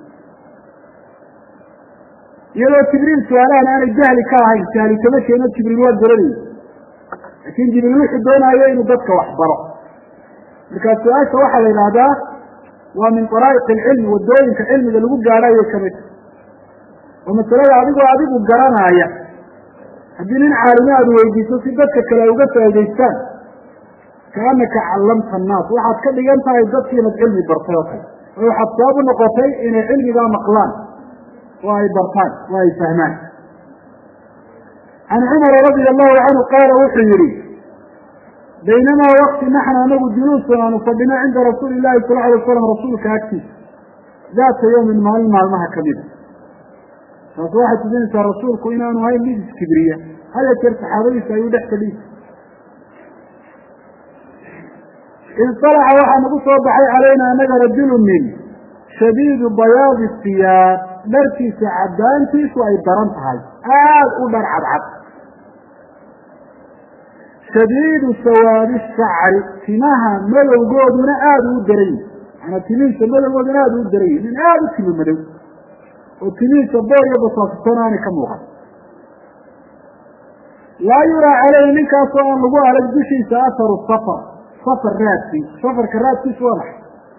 iyadoo jibriil su-aalahan aanay jahli ka ahayn jahli kama keeno jibriil waa garanayay laakin jibriil wuxuu doonaayo inuu dadka wax baro markaa su-aasha waxaa la yidhaahdaa waa min daraa'iq alcilmi wadooyinka cilmiga lagu gaadhayo kamid oo masalada adigoo adigu garanaaya haddii nin caalimo aada weydiiso si dadka kale ay uga faa'idaystaan kaanaka callamta annaas waxaad ka dhigan tahay dadki inaad cilmi bartay oo kale oo waxaad sabab u noqotay inay cilmigaa maqlaan oo ay bartaan oo ay fahmaan عن عمر رضي الله عنه قال وحيري بينما وقت نحن نقول جلوس ونصبنا عند رسول الله صلى الله عليه وسلم رسولك أكتب ذات يوم مع المها كبيرة فواحد تدين رسولك إنا أنه هاي اللي كبرية هل يكرت حريص يودح كبير إن طلع واحد نقول صباحي علينا أنك رجل من شديد بياض الثياب درتي سعدانتي سوى درنت هاي آل أدر عبعب شديد سواد الشعر تنها ملو قودنا آدو الدري أنا تنين ملو قودنا آدو الدري من آدو كلمة ملو وتنين صبار يبصاص الثناني كموها لا يرى عليه منك أصلا لقوة على الجشي سأثر الصفر صفر راتي صفر كراتي سوالح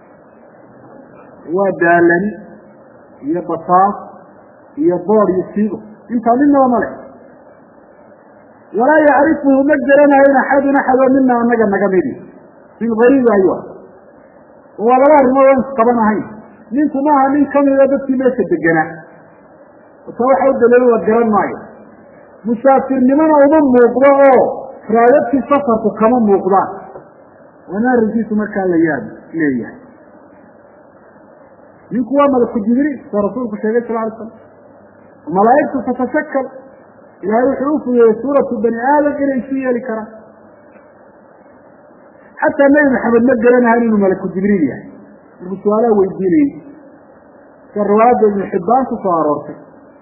ودالني يبصاص يبار يسيبه انت منا وملك ولا يعرفه مجرنا هنا أحد أحد منا ونجا نجميري في الغريب أيوة ولا رمضان طبعا هاي منكم معها من كم إذا بس ليش الدجنا وصراحة الدليل والجيران معي مسافر لمن أمم موقضاء فرادت في سفر كمان موقضاء وانا رجيت مكان ليان ليه منكم ملك الجبريل فرسولك الشيخ صلى الله عليه وسلم وملائكته تتشكل إلى الحروف سورة بني آدم إلى إنسية لكرام حتى النبي محمد مجد لنا هذه ملك جبريل يعني السؤال ويديني كالرواد ابن حبان تصاررته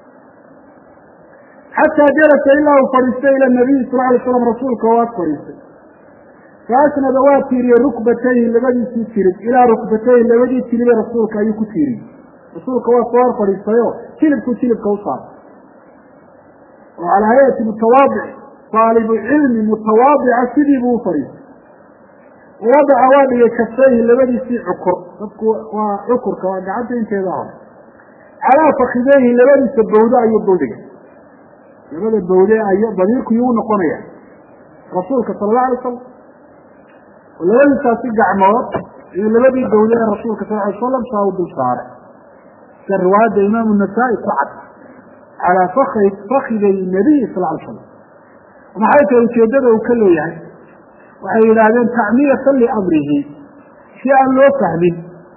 حتى جلس إلا وفريسته إلى النبي صلى الله عليه وسلم رسولك وات فريسته فأسند واتيري ركبتين لبدي تيري إلى ركبتين لبدي تيري رسولك أيكو تيري رسولك وات صار فريسته تلبكو تلبكو صار وعلى هيئة متواضع طالب علم متواضع سيدي بوفري ووضع والي كفيه لبدي في عكر وعكر كواقعات انتظار على فخذيه لبدي سبوداء يبودي لبدي البوداء ضميرك يون قنية رسولك صلى الله عليه وسلم ولبدي تاسيق عمار لبدي البوداء رسولك صلى الله عليه وسلم ساود الشارع كالرواد إمام النسائي قعد على فخذ فخذ النبي صلى الله عليه وسلم وما حيث يتجدده وكله يعني وحي لازم تعمية لأمره شيئا لو فهمه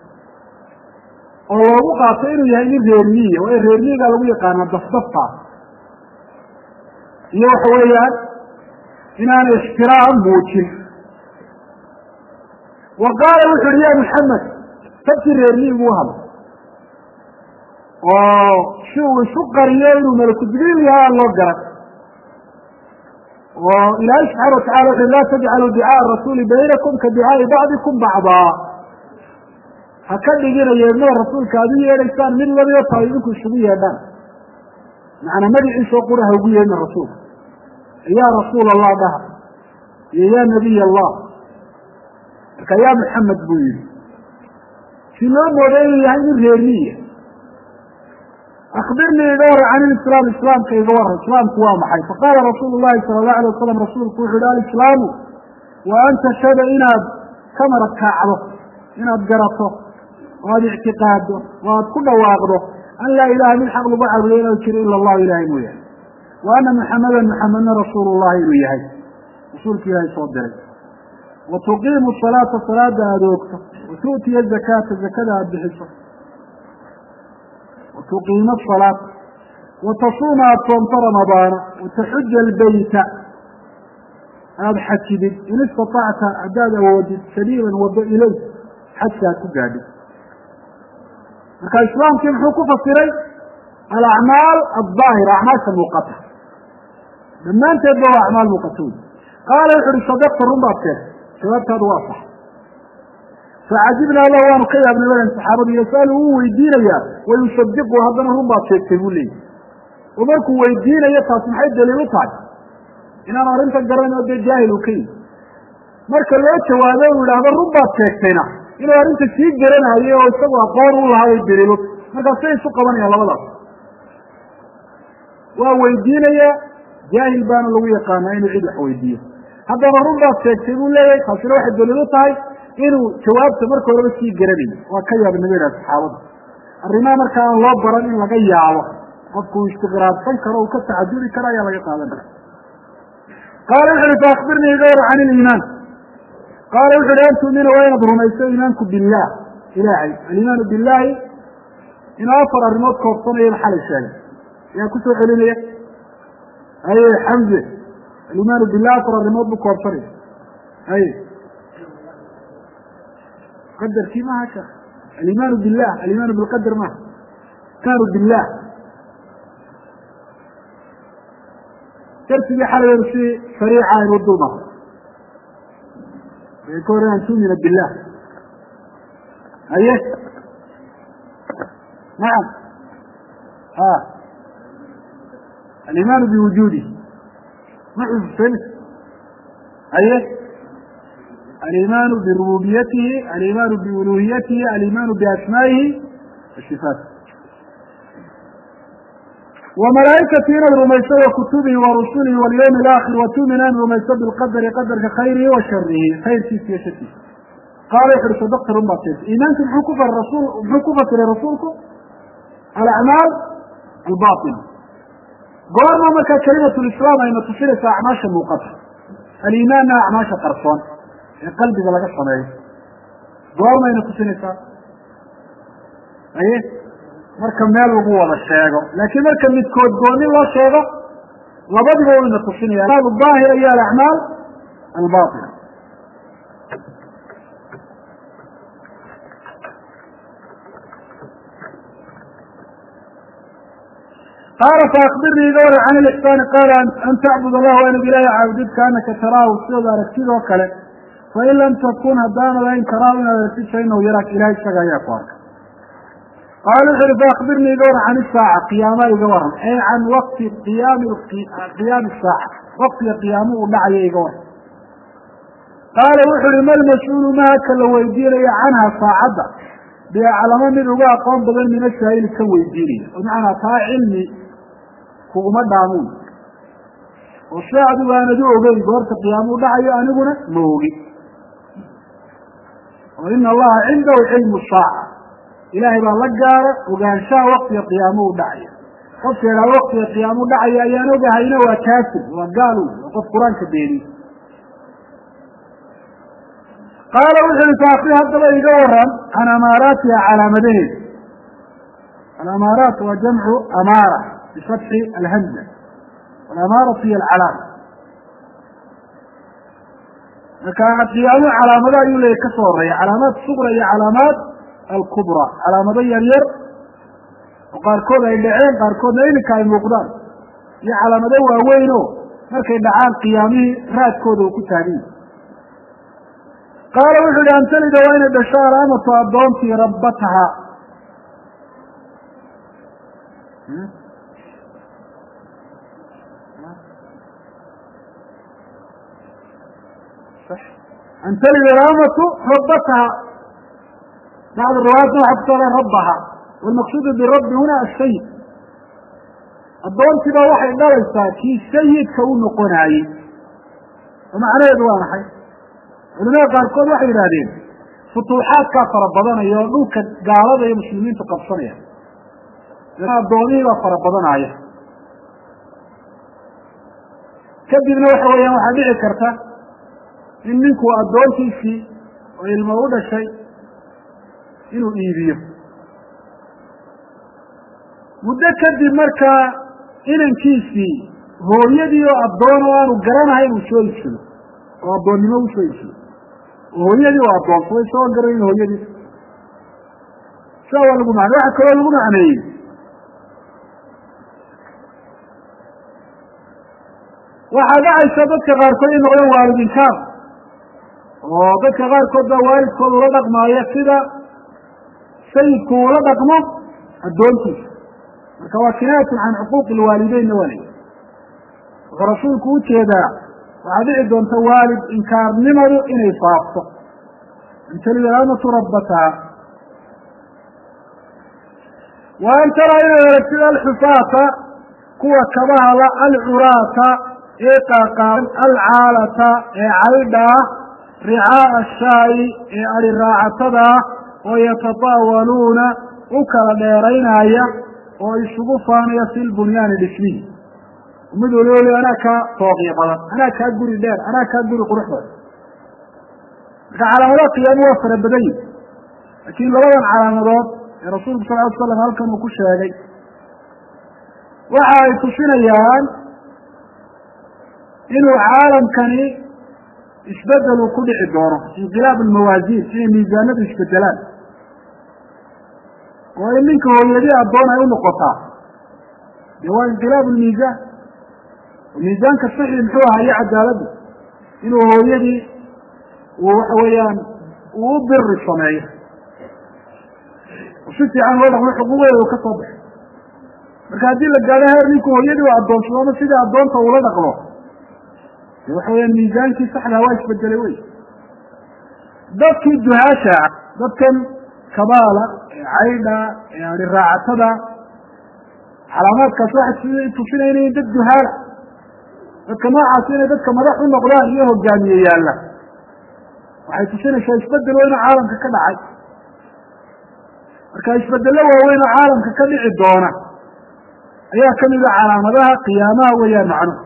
والله قاطئين يعني الريرمية والريرمية قالوا يقانا بصدفة يوحويا إن أنا اشتراء موتي وقال وحر يا محمد تبكي الريرمية موهم وشو شو قريين وملك جبريل يا الله قرأ وإلهي سبحانه وتعالى لا تجعلوا دعاء الرسول بينكم كدعاء بعضكم بعضا هكذا يجينا يبنى الرسول كادية الإنسان من لم يطايبكم الشبيه هذا معنا مدعي إيش وقرها وقوية من الرسول يا رسول الله ده يا نبي الله يا محمد بويل في اليوم ودعي يعني الريرية أخبرني دور عن الإسلام الإسلام كي دور الإسلام قوام حي فقال رسول الله صلى الله عليه وسلم رسول الله الإسلام وأنت شهد إناد كمرت كعبه إناد قرطه وهذا اعتقاده وهذا كل واقضه أن لا إله من حق بعض لين يذكر إلا الله إله مويا وأن محمدا محمد رسول الله إليه رسول الله صدره وتقيم الصلاة صلاة هذوكته وتؤتي الزكاة الزكاة بحسه وتقيم الصلاة وتصوم أطوانت رمضان وتحج البيت هذا حكي إن استطعت أعداد ووجد سبيلا وضع إليه حتى تقعد فالإسلام كم حقوق الصري الأعمال الظاهرة أعمال المقطع لما أنت يبدو أعمال مقطعون قال يحري صدقت الرمبات كيف شبابت هذا واضح فعجبنا الله وانو كي ابن الله الصحابة يسأله ويدين اياه ويصدقه هذا هم باتشكتبوا لي ومركوا ويدين اياه تاسم حيث دليل طاج إن أنا أرنت القرآن ودي الجاهل وكي مركا الله يتواليه ولا هذا هم باتشكتنا إلا أرنت الشيء قرآن هذه ويستوى قاروا الله هذا الدليل مركا سيء سقا بني الله بلا وهو يدين اياه جاهل بان الله يقانا إنه عدح ويدين هذا هم باتشكتبوا لي خاصر واحد دليل طاج inuu jawaabta marka hore sii garanay waa ka yaab nabiga saxaabada arrimaha marka loo baran in laga yaabo qofku istiqraarsan karo oo ka taxaduri karo ayaa laga qaadan karaa قال وحر فأخبرني غير عن الإيمان قال وحر أن تؤمن وين برميسو إيمانك بالله إلهي الإيمان بالله إن أفر الرموت كوبصنا يبحل الشيء يا كسو علمية أي حمزة الإيمان بالله أفر الرموت بكوبصنا أي قدر كيما هكذا الإيمان بالله الإيمان بالقدر ما كانوا بالله ترتبي حالة يرسي سريعة يردوا ما ويكون أن تؤمن بالله أيه نعم آه الإيمان بوجوده نعم فهمت أيه الإيمان بربوبيته الإيمان بألوهيته الإيمان بأسمائه والصفاته وملائكته الرميسة وكتبه ورسله واليوم الآخر وتؤمن أن رميسة بالقدر قدر خيره وشره خير في سياسته قال يحرص دكتور أمباتيس إيمانك بحكوفة الرسول بحكوفة لرسولكم الأعمال الباطنة قولنا ما كان كلمة الإسلام أن تصير أعماش الموقفة الإيمان أعماش قرصان القلب إذا لقى الصنعي قولنا أن تصير أيه marka meel lagu wada sheego laakiin marka midkood gooni loo sheego labadiba way naqshinayaan al-zahir iyo al-a'mal al-batina قال فأخبرني دور عن الإحسان قال أن تعبد الله وأن بلا عبدك كأنك تراه وسيدا ركتيد وكله فإن لم تكون هدانا لئن تراه إن ركتيد فإنه يراك إلهي شغايا قوارك قال فأخبرني دور عن الساعة قيامة يقول أي عن وقت قيام قيام الساعة وقت قيامه ودعي يقول قال وحر ما المسؤول ما كان ويدير عنها ساعة بأعلم من رواء قوم بدل من السائل كوي يديري ومعنى طاع علمي فوق دامون والساعة وانا دعو بين دورة قيامه ودعي أنقنا موغي وإن الله عنده علم الساعة إلهي بان لقاره وقال شاء وقت قيامه دعي قلت إلى وقت قيامه دعي أيانو بهينا وكاسب وقالوا وقف قرآن كبيري قال وحل تأخيها الضبع يدورا عن أماراتها على مدين الأمارات هو جمع أمارة بفتح الهمزة والأمارة هي العلامة فكانت قيامه على مدى يولي كسور هي علامات صغرى هي علامات الكبرى على مدى يرير وقال كودا يدعين قال كودا إليك هاي المقدار هي على مدى وأوينه مركا يدعان قيامه راد كودا وكتابين قال وحل أن تلد وين الدشار أمة أبدون في ربتها صح أن تلد الأمة ربتها بعض الروايات نوع ربها والمقصود بالرب هنا السيد الضوء كده واحد لا يستاذ في السيد كونه قناعي ومعنى يدوان حي ولما قال كل واحد هذين فتوحات كافر بدنا يقولوك قالوا يا مسلمين تقصرين لأن الضوء كافر بدنا عليه كبيرنا وحويا وحبيع كرتا إن منكم الضوء في والموضوع الشيء inuu iibiyo muddo kadib markaa inankiisii hooyadii oo addoon oo aanu garanahay inuu soo iibsado oo addoonnimo u soo iibsado hooyadii oo addoonsaday soo garanayn hooyadii saa waa lagu macney waxa kaloo lagu macneeyey waxaa dhacaysa dadka qaarkood in noqdeen waalidinkaar oo dadka qaarkood baa waalidkooda ula dhaqmaaya sida sayidku uu la dhaqmo addoontiisa marka waa kinaayatun can xuquuqi lwaalideynna walay wuxuu rasuulku u jeedaa waxaa dhici doonta waalid inkaarnimadu inay faafto intalidalaamatu rabbataha wa an taraa inay aragtid alxufaata kuwa kabahala alcuraata ee qaaqaaban alcaalata ee caydha ah ricaa'a ashaa'i ee ari raacatada ah oo yatataawaluuna u kala dheeraynaya oo isugu faanaya fi lbunyaani dhismihi mid waliba anaa kaa fooqiya badan anaa kaa guri dheer anaa kaa guri qurux badan marka calaamadaha qiyaamo waa fara badan yihin laakiin labadan calaamadood ee rasuulku sal ly slam halkan uu ku sheegay waxa ay tusinayaan inuu caalamkani isbedel uu ku dhici doono inqilaab almawaasiin inay miisaanadu isbedelaan oo in ninka hooyadii addoon ay unoqotaa dee waa inqilaab almiisaan miisaanka saxi muxuu ahaa iyo cadaaladdu inuu hooyadii uu waxa weeyaan uu u biri sameeyo si fiican loo dhaqmo xuquuqdeeda uu ka soo baxo marka haddii la gaadho heer ninku hooyadii u addoonsado ama sidii addoonta uula dhaqmo de waxa weyaan miisaankii saxdaa waa isbedelay wey dadkii duhaasha dadkan kabaala ee caydha ee ari raacatada calaamaadkaas waxay tusinaynayin dad duhaala dadka noocaasi inay dadka madax u noqdaan iyo hogaamiye yaalla waxay tusinaysaa isbedel weyno caalamka ka dhacay marka isbedello waaweyn oo caalamka ka dhici doona ayaa kamid a calaamadaha qiyaamaha weeyaan macnuhu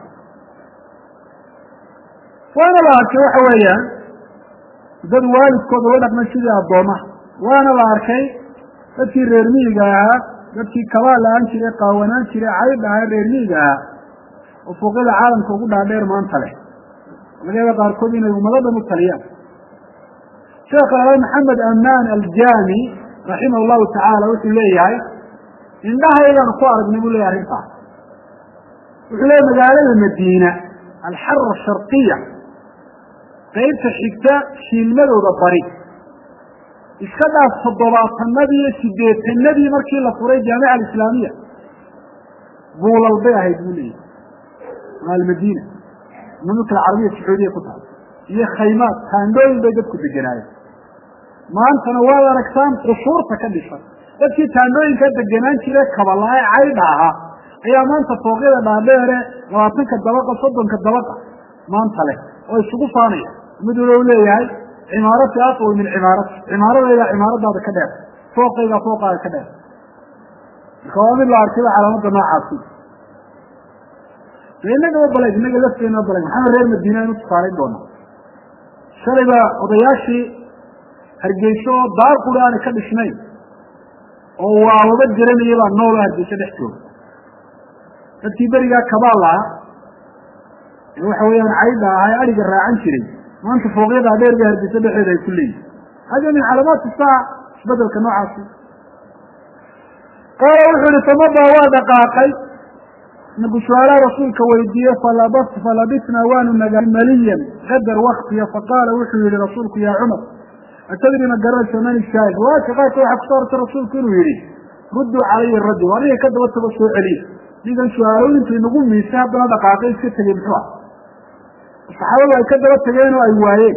waana la arkay waxa weeyaan dad waalidkooda la dhaqmay sidii addoomaha waana la arkay dadkii reer miyiga ahaa dadkii kabaa la-aan jiray qaawanaan jiray caydha ahaa reer miyiga ahaa oo fooqyada caalamka ugu dhaadheer maanta leh laga yaaba qaarkood inay ummadadan u taliyaan sheekh alaal maxamed amaan aljami raximah llahu tacaala wuxuu leeyahay indhahaydaanu ku aragnay buu leeyahy arrintaas wuxuu leeyahy magaalada madiina alxara asharqiya qaybta xigta shiilmadooda bari iska dhaaf toddobaatanadii iyo sideetanadii markii la furay jaamica alislaamiya buulal bay ahayd buu leeyahy maalmadiina mamlaka alcarabiya sacuudiya ku tahay iyo khaymaad taandhooyin bay dadku deganaayeen maantana waad aragtaan qusuurta ka dhisan dadkii taandhooyinka degenaan jire kabalaae caydha ahaa ayaa maanta fooqyada dhaadheere labaatanka dabaqa soddonka dabaqa maanta leh oo isugu faanaya mid walo u leeyahay cimaarati aqwi min cimaarati cimaaradayda cimaaradaada ka dheer fooqayda fooqaaga ka dheer marka waa mid la arkayba calaamada noocaasi inagaba baleg inaga lafteena baleg maxamed reer madiina aynu tusaalayn doona shalayba odayaashii hargeyso oo daar quri aanay ka dhisnayn oo waa waba garanaya baa noolo hargeyso dhex jooga dadkii berigaa kabaal lahaa ee waxa weeyaan caydha ahaa ee ariga raacan jiray maanta fooqyada adheer bay hargeyso dhexeeda ay ku leeyihin hada min calaamaati saaca isbedelka noocaasi qaala wuxuu ihi tamadaa waa dhaqaaqay naku su-aalaha rasuulka weydiiyey falabas falabisnaa waanu nagaa maliyan qadar waktiya faqaala wuxuu yihi rasuulku yaa cumar atadri ma garanaysa man shaahid riwaayadka qaarka waxaa kusoo artay rasuulku inuu yihi rudduu calaya radi aniga ka daba tago soo celiya ninkan su-aalooyinku inagu miisay haddana dhaqaaqay iska tegey muxuu ah saxaabadu ay ka daba tageen oo ay waayeen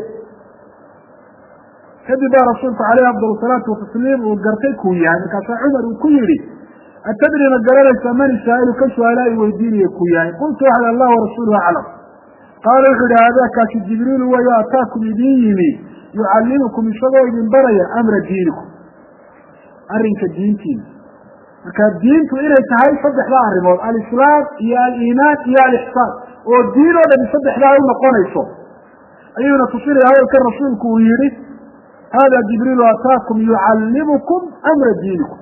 kadib baa rasuulku caleyhi afdal salaatu watasliim uu gartay kuu yahay markaasaa cumar uu ku yihi atadri ma garanaysa man saa'ilu ka su-aala ay weydiinaya ku yahay qultu waxda allah warasuuluhu aclam qaala wuxuu yihi haadaakaasi jibriilu wayo ataakum idin yimi yucallimukum isagoo idin baraya amra diinikum arrinka diintiina marka diintu inay tahay saddexda arrimood alislaam iyo aliimaan iyo alixsaan oo diin oo dhami saddexdaa u noqonayso ayuuna tusinaya hadalkan rasuulku uu yihi hada jibriilu ataakum yucallimukum amra diinikum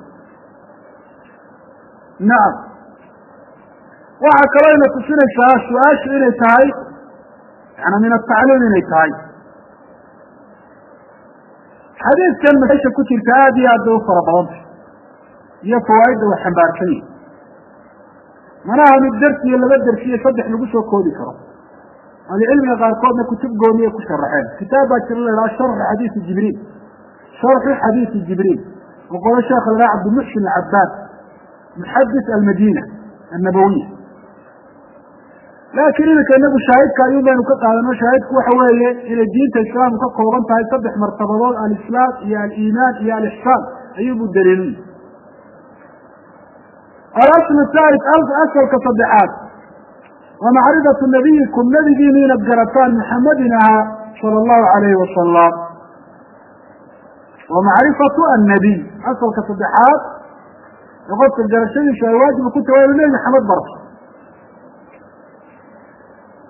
nacam waxaa kaloo ina tusinaysaa su-aashu inay tahay yana min atacliim inay tahay xadiidkan masaisha ku jirta aada iyo aad bay u fara badantay iyo fawaaidda wax xambaarsan yihi manaha mid dersi iyo laba dersi iyo saddex lagu soo koodi karo ahlicilmiga qaarkoodna kutub gooniye ku sharaxeen kitaab baa jira la idhaha sharxu xadiisi jibriil sharxu xadiisi jibriil oo qolo sheekha la idhaha cabdimuxsin alcabaad muxadis almadina annabawiya laakiin iminka inagu shaahidka ayuun baynu ka qaadano shaahidku waxa weeye inay diinta islaamku ka kooban tahay saddex martabadood alislaam iyo aliimaan iyo alixsaan ayuubu daliiluyi alaslu thalith asalka saddexaad wa macrifatu nabiyikum nabigiina inaad garataan muxamadin ahaa sala allahu alayhi wasalam wa macrifatu annabiy asalka saddexaad ee qofka garashadiisu ay waajibu ku tahay inu nebi maxamed barto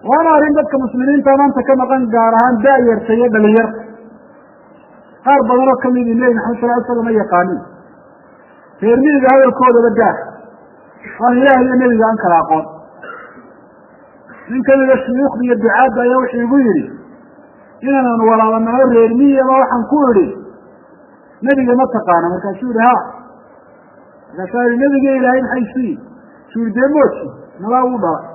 waana arrin dadka muslimiinta maanta ka maqan gaar ahaan daayarta iyo dhalinyar qaar badan oo kamid i nebi maxamed sal ly slam ma yaqaanin reer miyiga hadalkoodaba gaar aan ilaah iyo nebiga aan kala aqoon nin kamida shuyuukhda iyo ducaadda ayaa wuxuu igu yidhi inaanan walaabanao reer miyaba waxaan ku idhi nebiga ma taqaana markaasuu yihi ha markaasaa yihi nebiga ilaahay maxay sii suu dee mooji nalaa uu dhalay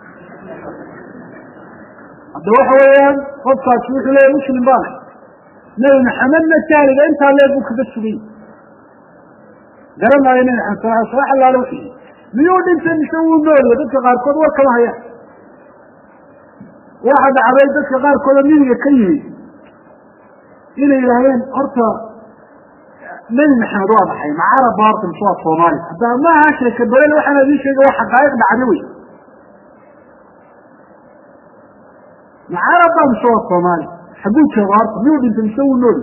hadda waxa weeyaan qofkaasi wuxuu leeyahy muslim baana nebi maxamedna jaaliga intaa leeg buu kaga sugay garan maayo nebi maxamed sal l sl wax allaale wixii miyuu dhintay mise wuu nooliya dadka qaarkood war kama hayaan waxa dhacday dadka qaarkooda midiga ka yimid inay yidhaahdeen horta nebi maxamed waa maxay ma carab ba horta mise waa soomaali hadda ma aha sheeka belel waxaan adii sheega waa xaqaa'iq dhacday wey ma carab ba mise waa soomaali xagguu jooga horta miyuu dhintay mise wuu nooli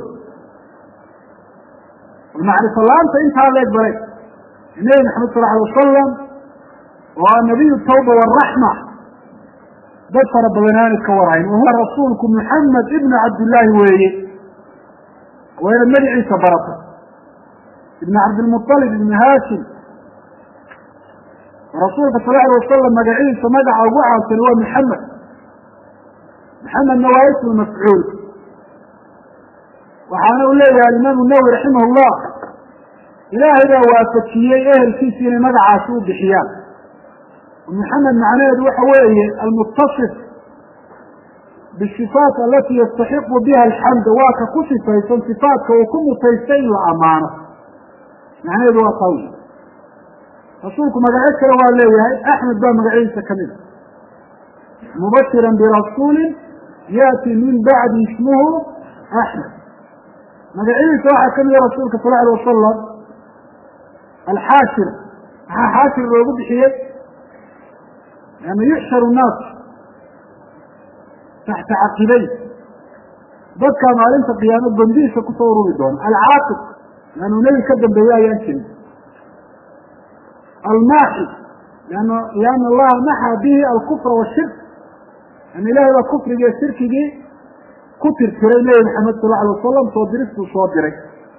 macrifo la-aanta intaa leeg balay nebi maxamed sal alay wasalam waa nabiyu tawba waraxma dad fara badan aana ka warayn wahuwa rasuulku muxamed ibnu cabdillaahi weeye waa inaad magaciisa barato ibn cabdilmuطalib ibn hashim rasuulka sal alay wasalam magaciisa magaca ugu caansan waa maxamed maxamedna waa ismu mafcuul waxaana u leeyahay alimaamu nawowi raximah llah ilaahay baa waafajiyey ehelkiisi inay magacaasi u bixiyaan maxamed macnaheedu waxa weeye almutasif bisifaat alati yastaxiqu biha alxamd waa ka ku sifaysan sifaatka uu ku mutaystay in la amaano macnaheedu waa qawl rasuulku magacyo kale waa leeyahay axmed baa magaciisa kamid a mubashiran birasuulin yaati min bacdi ismuhu axmed magaciisa waxaa kamida rasuulka sal alay wasalam alxaashir maxaa xaashir loogu bixiyey yani yuxsharu nnaas taxta caqibayn dadkaa maalinta qiyaamo bandihiisa kusoo ururi doona alcaaqib laanuu nebi ka dambeeye ayaan jirin almaaxi liana allaha maxaa bihi alkufra washirk yani ilahay baa kufrigi iyo shirkigii ku tirtiray nebi maxamed sal alay wasalam soo diristuu soo diray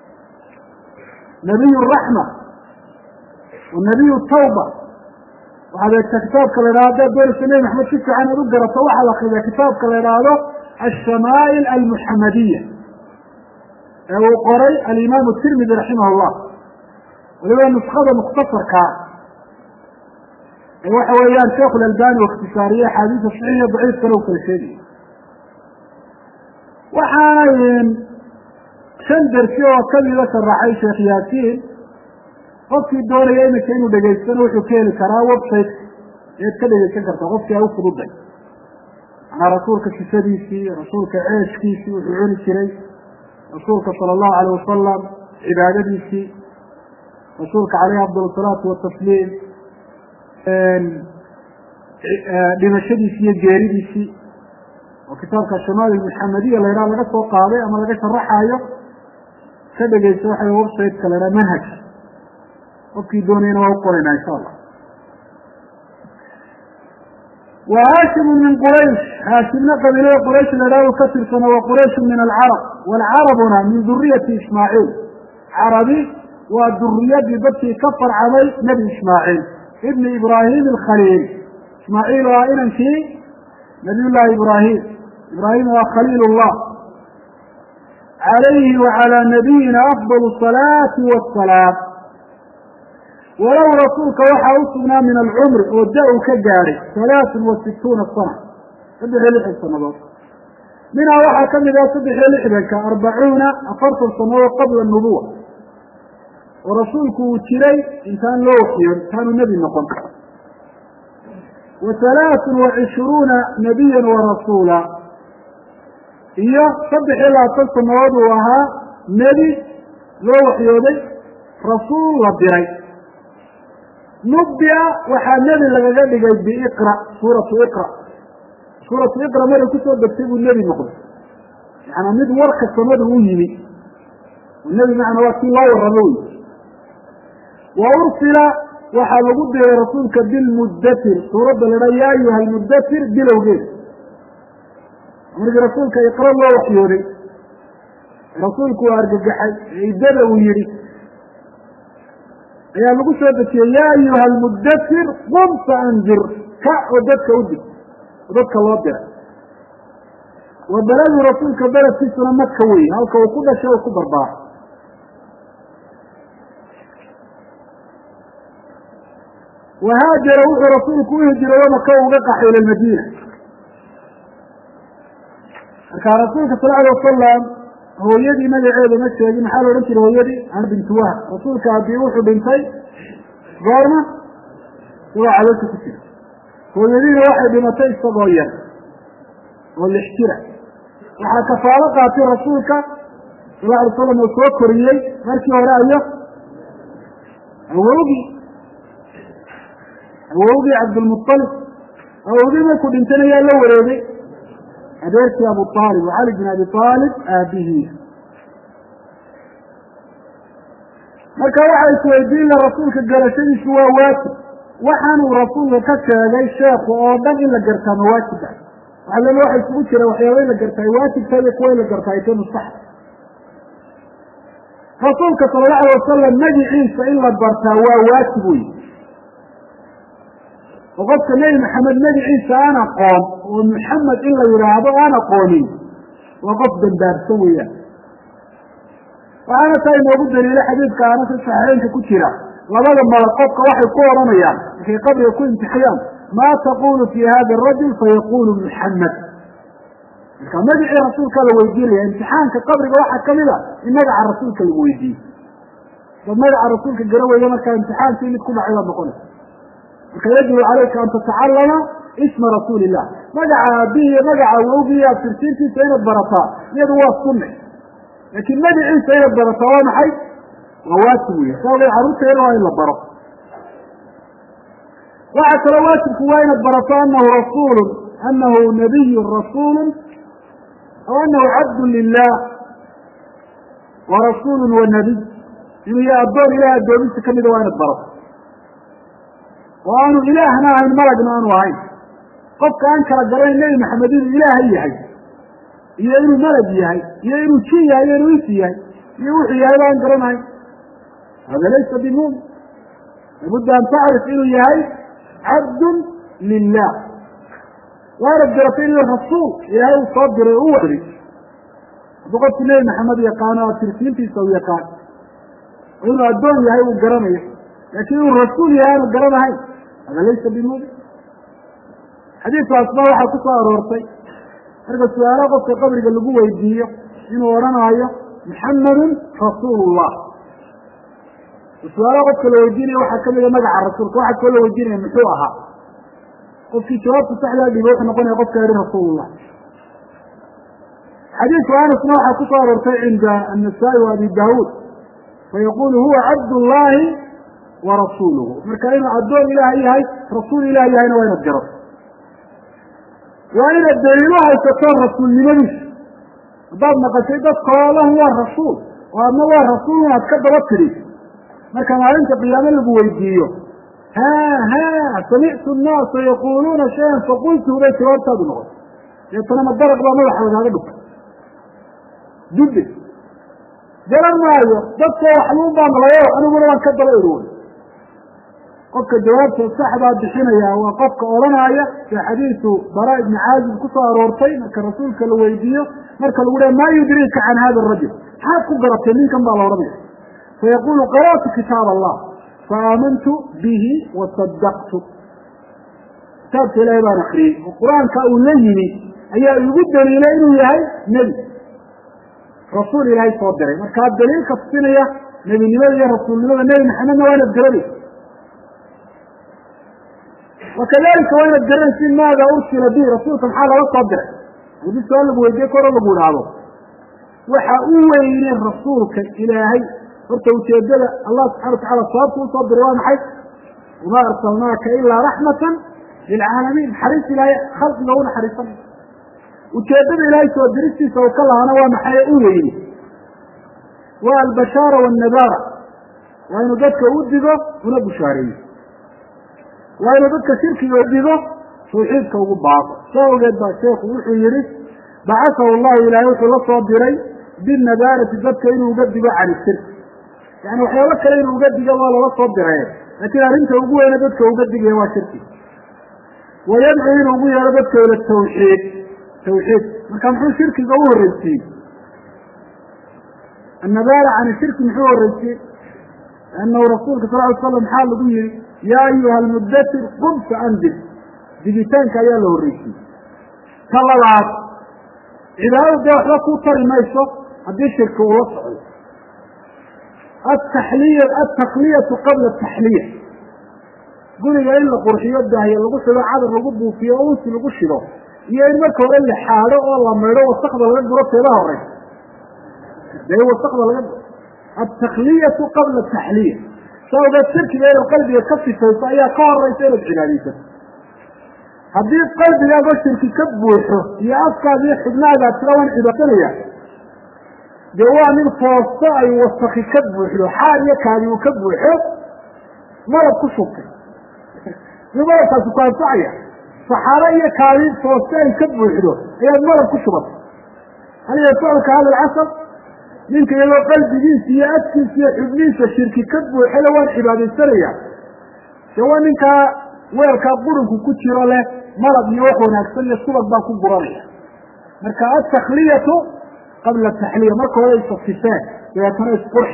nabiy raxma wanabiy tawba waxaad eegtaa kitaabka la idhahdo haddaad doonaysa nebi maxamed si fiican aad u garato waxaad akridaa kitaabka la idhaahdo alshamaa'il almuxamadiya ee uu qoray alimaamu tirmidi raximah llah waliba nuskada mukhtasarkaa ee waxa weeyaan sheikhu lalbani u ikhtisaariye axaadiisa saxiixiyo daciifkana u kala sheegaya waxaana shan dersi oo kamida sharaxay sheekh yaasiin qofkii doonaya imika inuu dhegaystano wuxuu ka heli karaa website eed ka dhegaysan karta qofkii a u fududay manaa rasuulka sifadiisii rasuulka ceeshkiisii wuxuu cuni jiray rasuulka sala allahu alayh wasalam cibaadadiisii rasuulka caleyhi afdal asalaatu watasliim dhimashadiisi iyo geeridiisii oo kitaabka shamaal muxamadiya la yidhaha laga soo qaaday ama laga sharaxaayo ka dhegaysta waxa websiteka la yidhaha manhaj qofkii doonayana waa u qoraynaa insha allah wa haashimu min quraysh haashimna qabiilada quraysh la yidhaha u ka tirsano wa qurayshu min alcarab waalcarabuna min duriyati ismaaciil carabi waa duriyadii dadkii ka farcamay nebi ismaaciil ibni ibraahim alkhaliil ismaaciil waa inankii nabiy llahi ibraahim ibraahim waa khaliil llah calayhi wacalaa nabiyina afdal asalaati wasalaam walow rasuulka waxaa u sugnaa min alcumri oo da u ka gaadhay halaatun wa situuna sana saddex iyo lixdan sanadood minhaa waxaa kamid ah saddex iyo lixdanka arbacuuna afartan sanadood qabla nubuwa oo rasuulku uu jiray intaan loo waxiyoon intaanu nebi noqon wa halaatun wa cishruuna nabiyan wa rasuula iyo saddex iyo labaatan sanadood uu ahaa nebi loo waxyooday rasuul la diray nubia waxaa nebi lagaga dhigay biiqra suuratu iqra suuratu iqra maray kusoo degtay buu nebi noqday yaana mid warka samada u yimi nebi macna waa kii loo warramo wey wa ursila waxaa lagu diray rasuulka bilmuddatir suuradda la dhaa ya ayuha almuddatir bilowgeeda markii rasuulka iqra loo waxyooday rasuulku waa argagaxay ciidada uu yidhi ayaa lagu soo dejiyey yaa ayuha almudathir qum faandir ka oo dadka u dig oo dadka loo diray wa beladu rasuulka beledkiisuna maka wey halka uu ku dhashay oo ku barbaaray wahaajara wuxuu rasuulku u hijiray maka uga qaxay ila madiina markaa rasuulka sal alay wasalam hooyadii magaceeda ma sheegin maxaa la odhan jiray hooyadii an bintu wahab rasuulka haddii wuxuu dhintay goorma isagoo caloosha ku jira hooyadiina waxay dhimatay isagoo yar oo lix jira waxaa kafaalo qaatay rasuulka sal alay wasalam oo soo koriyey markii hore ayo awowgii awowgii cabdilmuطalib awowgii markuu dhintana yaa la wareegay adeerkii abu aalib cali bin abi aalib aabihiis marka waxa isweydiin la rasuulka garashadiisu waa waajib waxaanuu rasuulka ka sheegay sheekhu oo dhan in la gartaa ma waajib ah waxa laba waxa isugu jira waxyaaba in la gartaa waajibka iyo kuwa in la gartaa ay mustax rasuulka sala allahu alay wasalam magiciisa in la bartaa waa waajib wey oo qofka nebi maxamed magiciisa aan aqoon oo maxamed in la yidhaahdo aan aqoonin waa qof dambaabsan weeyaan waxaana taa inoogu daliila xadiidka anas saxiixeynka ku jira labada malag qofka waxay ku odhanayaan markay qabriga ku imtixiyaan maa taqulu fi hada arajul fayaqulu muxamed marka magicii rasuulka la weydiinaya imtixaanka qabriga waxaa kamid a in magaca rasuulka lagu weydiiyo dad magaca rasuulka gara weyda markaa imtixaankii mid ku dhacay baad noqonaysa marka yajibu calayka an tatacallama isma rasuuli illah magaca aabihi iyo magaca awowgii iyo abtirtiintiisa inaad barataa iyadu waa sunne laakiin magaciisa inaad barataa waa maxay waa waajib wey sababay carruurteeda waa in la baro waxaa kaloo waajibku waa inaad barato anahu rasuulun anahu nabiyun rasuulun aw anahu cabdun lilah wa rasuulun wa nabiy inuu yahay addoon ilaah addoomiisa kamida waa inaad barato oo aanu ilaahna ahayn malagna aanu ahayn qofka aan kala garanayn nebi maxamed inuu ilaaha yahay iyo inuu malag yahay iyo inuu jin yahay iyo inuu isi yahay iyo wuxuu yahay ba aan garanahayn hada laysa bimumin labudda an tacrif inuu yahay cabdun lilah waanad garatay inuu rasuul ilaahay uu soo diray u wari hadduu qofku nebi maxamed yaqaano atirsiintiisa u yaqaan oo inuu addoon yahay uu garanayo laakiin inuu rasuul yahay aanu garanahayn hada laysa bimumin xadiidkaasna waxaa ku soo aroortay marka su-aalo qofka qabriga lagu weydiiyo inuu odhanaayo muxamedun rasuulullah su-aalaha qofka la weydiinaya waxaa kamida magaca rasuulka waxaa kaloo la weydiinaya muxuu ahaa qofkii jawaabta saxdaa dhigo wuxuu noqonaya qofka yihi rasuulullah xadiidku anasna waxaa ku soo aroortay cinda annasaa-i wa abi daawuud fayaqulu huwa cabdullahi wa rasuuluhu marka inuu addoon ilaah yahay rasuul ilaah yahayna waa inaad garato waa inaad daliilo haysato rasuulnimadiisa haddaad naqashay dadkoo lahu waa rasuul oo adna waa rasuul inaad ka daba tiri marka maalinta qiyaame lagu weydiiyo ha ha samictu nnaasa yaquluuna shayan faqultuhu bay jawaabtaadu noqoto deetana ma daraq baa madaxa wadaaga dhugta dubbe garan maayo dadkoo waxluun baa nalayo aniguna waan ka daba iroon qofka jawaabta saxdaa bixinaya waa qofka odhanaya sida xadiisu bara ibni caazib ku soo aroortay marka rasuulka la weydiiyo marka lagu dhaha maa yudriika can hada arajul maxaad ku garatay ninkan baa la odhanaya fayaqulu qara'tu kitaab allah faamantu bihi wasadaqtu kitaabka ilaahay baan akriyey oo qur-aanka uu la yimi ayaa igu daliilay inuu yahay nebi rasuul ilaahay soo diray markaa daliilka tusinaya nebinimada iyo rasuulnimada nebi maxamedna waa inaad garanaysa wakadalika waa inaad garanaysin maada ursila bihi rasuulka maxaa lala soo diray hadii su-aal lagu weydiye koro lagu idhaahdo waxa u weynay rasuulka ilaahay horta ujeedada allah subxana watacala sababta usoo diray waa maxay wamaa arsalnaaka ilaa raxmatan lilcaalamiin naxariis ilaahay khalqiga u naxariisanay ujeedada ilaahay soo diristiisa oo ka lahaana waa maxay u weyni waa albashaara wannadaara waa inuu dadka u digo una bushaareeyo waa inuu dadka shirkiga u digo tawxiidka ugu baaqo saa ogeed baa sheekhu wuxuu yihi بعثه الله إلى يوحي الله صابري بالنذارة ذاتك إنه يقدق عن الشرك يعني وحيالك إنه يقدق الله الله صابري لكن أنت أقول أنا ذاتك يقدق هو شركي ويدعو إنه أقول أنا ذاتك إلى التوحيد توحيد ما كان حول شرك ظهور الرسي النذارة عن الشرك محور الرسي لأنه رسولك صلى الله عليه وسلم حال به يا أيها المدثر قم فأنذر ديجيتانك يا له الرسي كلا بعض إذا أرجع لك طر ما يشوف هذه الشرك ووصع التحلية التقلية قبل التحلية قل يا إلا قرحيات ده هي اللي قلت له عاد الرجوب في أوس اللي قلت له يا إما كور اللي حاله والله ما يروح استقبل الرجل رفع له الرجل ده هو استقبل الرجل التقلية قبل التحلية سواء ده الشرك بين القلب يكفي سيطايا قار رئيسين الجلالية هذه القلب يا بشر في كبوحه يا أفكار ذي حبنا ذات لون إبطالية جوا من فوسطاء يوسخ كبوحه حال يكاد يكبوحه مرض كشوك لمرض سكان صعية فحالية كاد فوسطاء يكبوحه هي مرض كشوك هل يسألك هذا العصر منك يلو قلب جنسي يأكل في حبنيس الشرك كبوحه لون عبادة السرية جوا منك ويركا قرنك كتير له مرض يوحونا أكثر الصبر باكو قرانية مركا التخلية قبل التحلية مركا ولا يصففان ويتنى يسقرح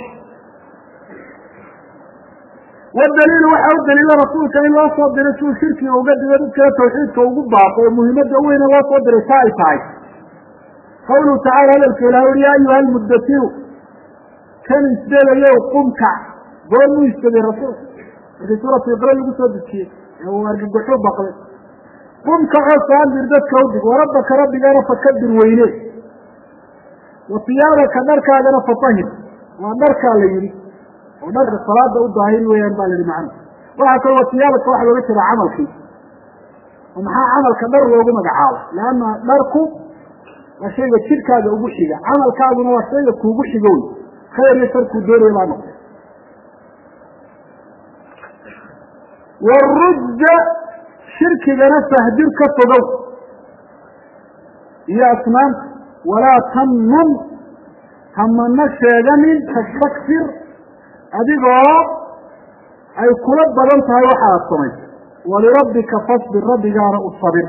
والدليل وحاو الدليل رسولك إن الله صدر رسول شركي وقد ذلك توحيدك وقد باقي ومهمة أوين الله صدر سائي سائي قوله تعالى للكلاو يا أيها المدثر كان يسدل له قمك قول يستدل رسول هذه سورة إبراهيم يقول سودك هو أرجع بحب بقى قم كعصان بردك ودك وربك ربك أنا فكبر وينه وثيابك نرك أنا فطهر ونرك ليلي ونرك الصلاة والظاهر وين بالي معنا وهكذا وثيابك واحد وبشر عمل فيه ومحا عمل كبر ويقوم جعاله لأن نركو وشيء الشرك هذا أبوشي عمل كذا وشيء كوبوشي قوي خير يترك الدور إلى نقطة والرد شرك لنفسه هديرك الصدو يا أسمان ولا تمن هم النشي من تستكثر هذه ضواب أي كلب بلنتها وحا الصمي ولربك فاصبر ربي جارة الصبر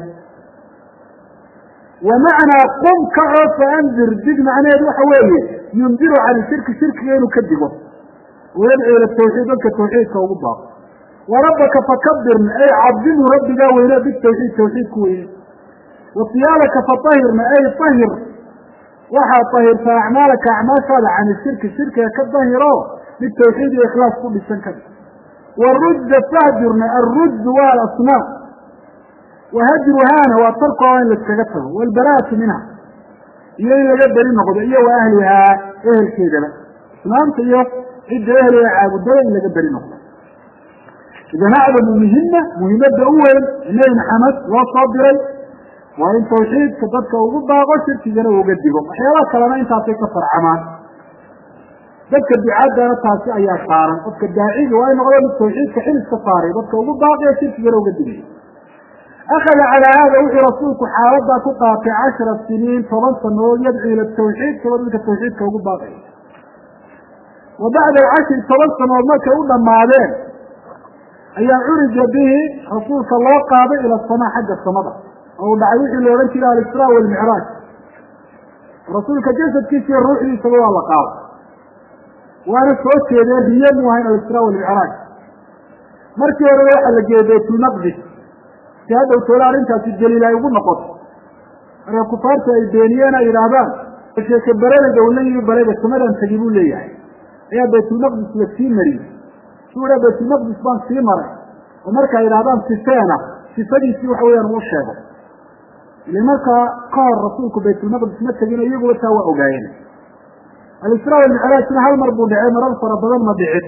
ومعنى قم كعب فأنذر ديك معنى يدوح ويه ينذر عن الشرك شرك غير كذبه ويدعو إلى التوحيد لك التوحيد كوضع وربك فكبر أي عظمه ربي جاوينا بالتوحيد توحيد كويه وصيالك فطهرنا أي طهر وحا طهر فأعمالك أعمال صالح عن الشرك الشرك كالظاهرة بالتوحيد وإخلاص كل السنكب والرد فهجرنا الرد والأصنام وهجرهانا وطرقها وين لتكتبه والبراءة منها إيه لقدر النقض إيه وأهلها إيه الكيدة سلامت إيه إيه أهلها عابدين لقدر النقض إذا نعلم مهمة مهمة أول إنه محمد وصابري وإن توحيد كتبك وقبها غشر تجنه وقدقه أحيالا كلام إنت أعطيك فرعمان ذلك الدعاء دانا تاسي أي أشعارا ذلك الداعي وإن غير التوحيد كحين السفاري ذلك وقبها غشر تجنه وقدقه أخذ على هذا وحي رسولك حارضا تقع في عشر سنين فمنصا أنه يدعي إلى التوحيد كذلك التوحيد كوقبها غشر وبعد العشر فمنصا وما كأولا مع ذلك أي عرج به رسولك الله قابل إلى السماء حق السماء أو دعوه إلى رنك إلى الإسراء والمعراج رسولك جسد كيسي الروح يسوى الله قابل وأنا سويت يديه هي موهين الإسراء والمعراج مركي ورواح اللي بيت المقدس في هذا السؤال أنت تسجل لا يقول نقص أنا كفارت البينيين إلى أبان الشيخ البريد دولي البريد السماء أن تجيبون لي يعني هي بيت المقدس لكسين مريض سورة بيت المقدس بان سيمرة ومركا إلى أبان سيسانة سيساني سيوح ويان وشابه لمركا قال رسولك بيت المقدس متجين يقول تاوى أقاين الإسراء والمعراج سنة هالمربو دعي مرض فربضان مبيعت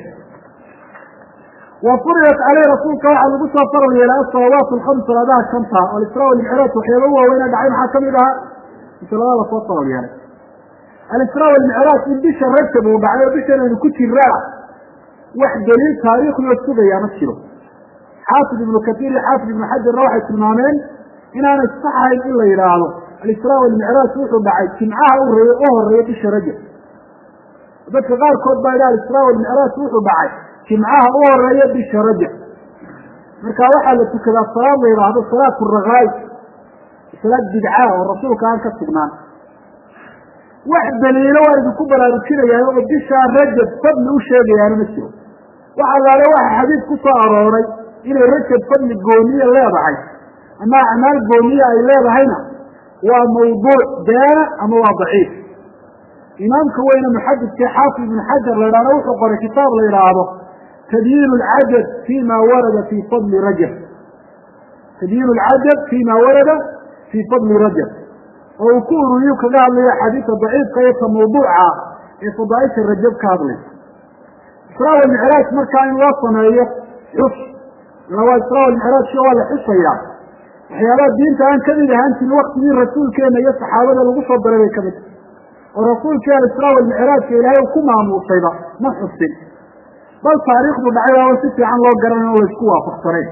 وفريت عليه رسولك واحد بسرعة فرض إلى الصلوات الخمس لدها الشمسة والإسراء والمعراج وحيروها وين دعين حكم لها مثل الله فطر يعني الإسراء والمعراج من بيش الرتب وبعد بيش أنه كنت الرأى واحد دليل تاريخ يوسكه يا مسيره حافظ ابن كثير حافظ ابن حجر روحة المامين إن أنا استحى إلا يراده الإسراء والمعراج وحو بعد جمعها أهرية بالشرجة ذلك قال كود بايدا الإسراء والمعراج وحو بعد جمعها أهرية بالشرجة مركا وحا لتكذا الصلاة ويراد الصلاة الرغاية صلاة بدعاء والرسول كان كتبنان واحد دليل وارد كبر ركنا يعني وبديش رجب فضل وشيء يعني مثله وعلى واحد حديث قصة أروري إلى رجب فضل الجونية لا بعيد أما أعمال الجونية لا بعينا وموضوع دانا أما ضعيف إمام كوين محدث كحافظ بن حجر لنا روح وقرأ كتاب لإرادة تبيين العجب فيما ورد في فضل رجب تبيين العجب فيما ورد في فضل رجب ويكون يوكا قال لي حديث ضعيف كيف موضوعها فضائف الرجب كاظلي إسراء والمعراج مركان وصنا هي حس لو إسراء والمعراج شو ولا حصيا حيالات دين كان كذا أنت الوقت من رسول كان يصحى ولا الغصب بلا كذا والرسول كان إسراء والمعراج إلى يوكما موصيبا ما حسن بل تاريخ بدعيها وستي عن الله قرنا ويسكوها فاخترين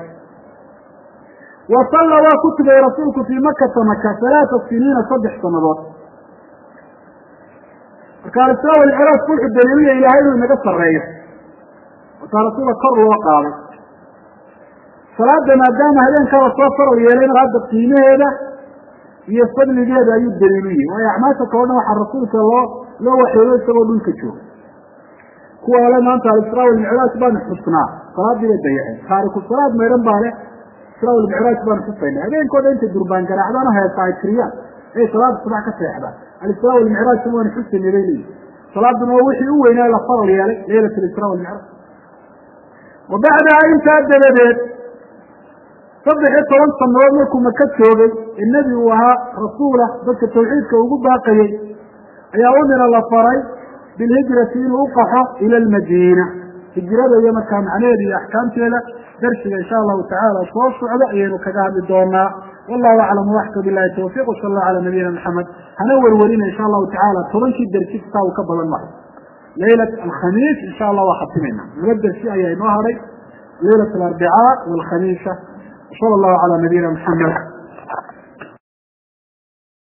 وصلى وكتب رسولك في مكة مكة ثلاث سنين صدح سنوات وكان الإسراء والمعراج كل الدليلية إلى هذه المقصة الرئيس وكان رسولك قر وقال صلاة ما دام هذين كان صفر ويلين غاد القيمة هذا يصدل لي هذا أي الدليلية ويعماتك وانا وحى الرسول صلى الله لو وحيوه سبب منك تشوف هو لما أنت على الإسراء والمعراج بان حسنا صلاة دي لديعين خارق الصلاة ما يرنبع له الإسراء والمعراج بان حسنا هذين كود أنت الدربان كان أحضانا هي ساعة كريان أي صلاة الصباح كسيحبا الإسراء والمعراج سموان حسن ليلي صلاة بنووحي هو إنا لفر ليالي ليلة الإسراء والمعراج وبعدها انت أدى صبح طبعا صنوات لكم مكتوبي النبي وها رسوله بس التوحيد كوجود باقي يا أمر الله فري بالهجرة الوقحة إلى المدينة الهجرة هي مكان عنيدي أحكام كلا درس إن شاء الله تعالى صوص على وكذا بدونا والله أعلم وحده بالله التوفيق وصلى الله على نبينا محمد هنور ورينا إن شاء الله تعالى ترنشي الدرس تاو قبل المحر ليلة الخميس إن شاء الله وحطمنا نبدأ الشيء يا نهاري ليلة الأربعاء والخميسة صلى الله على نبينا محمد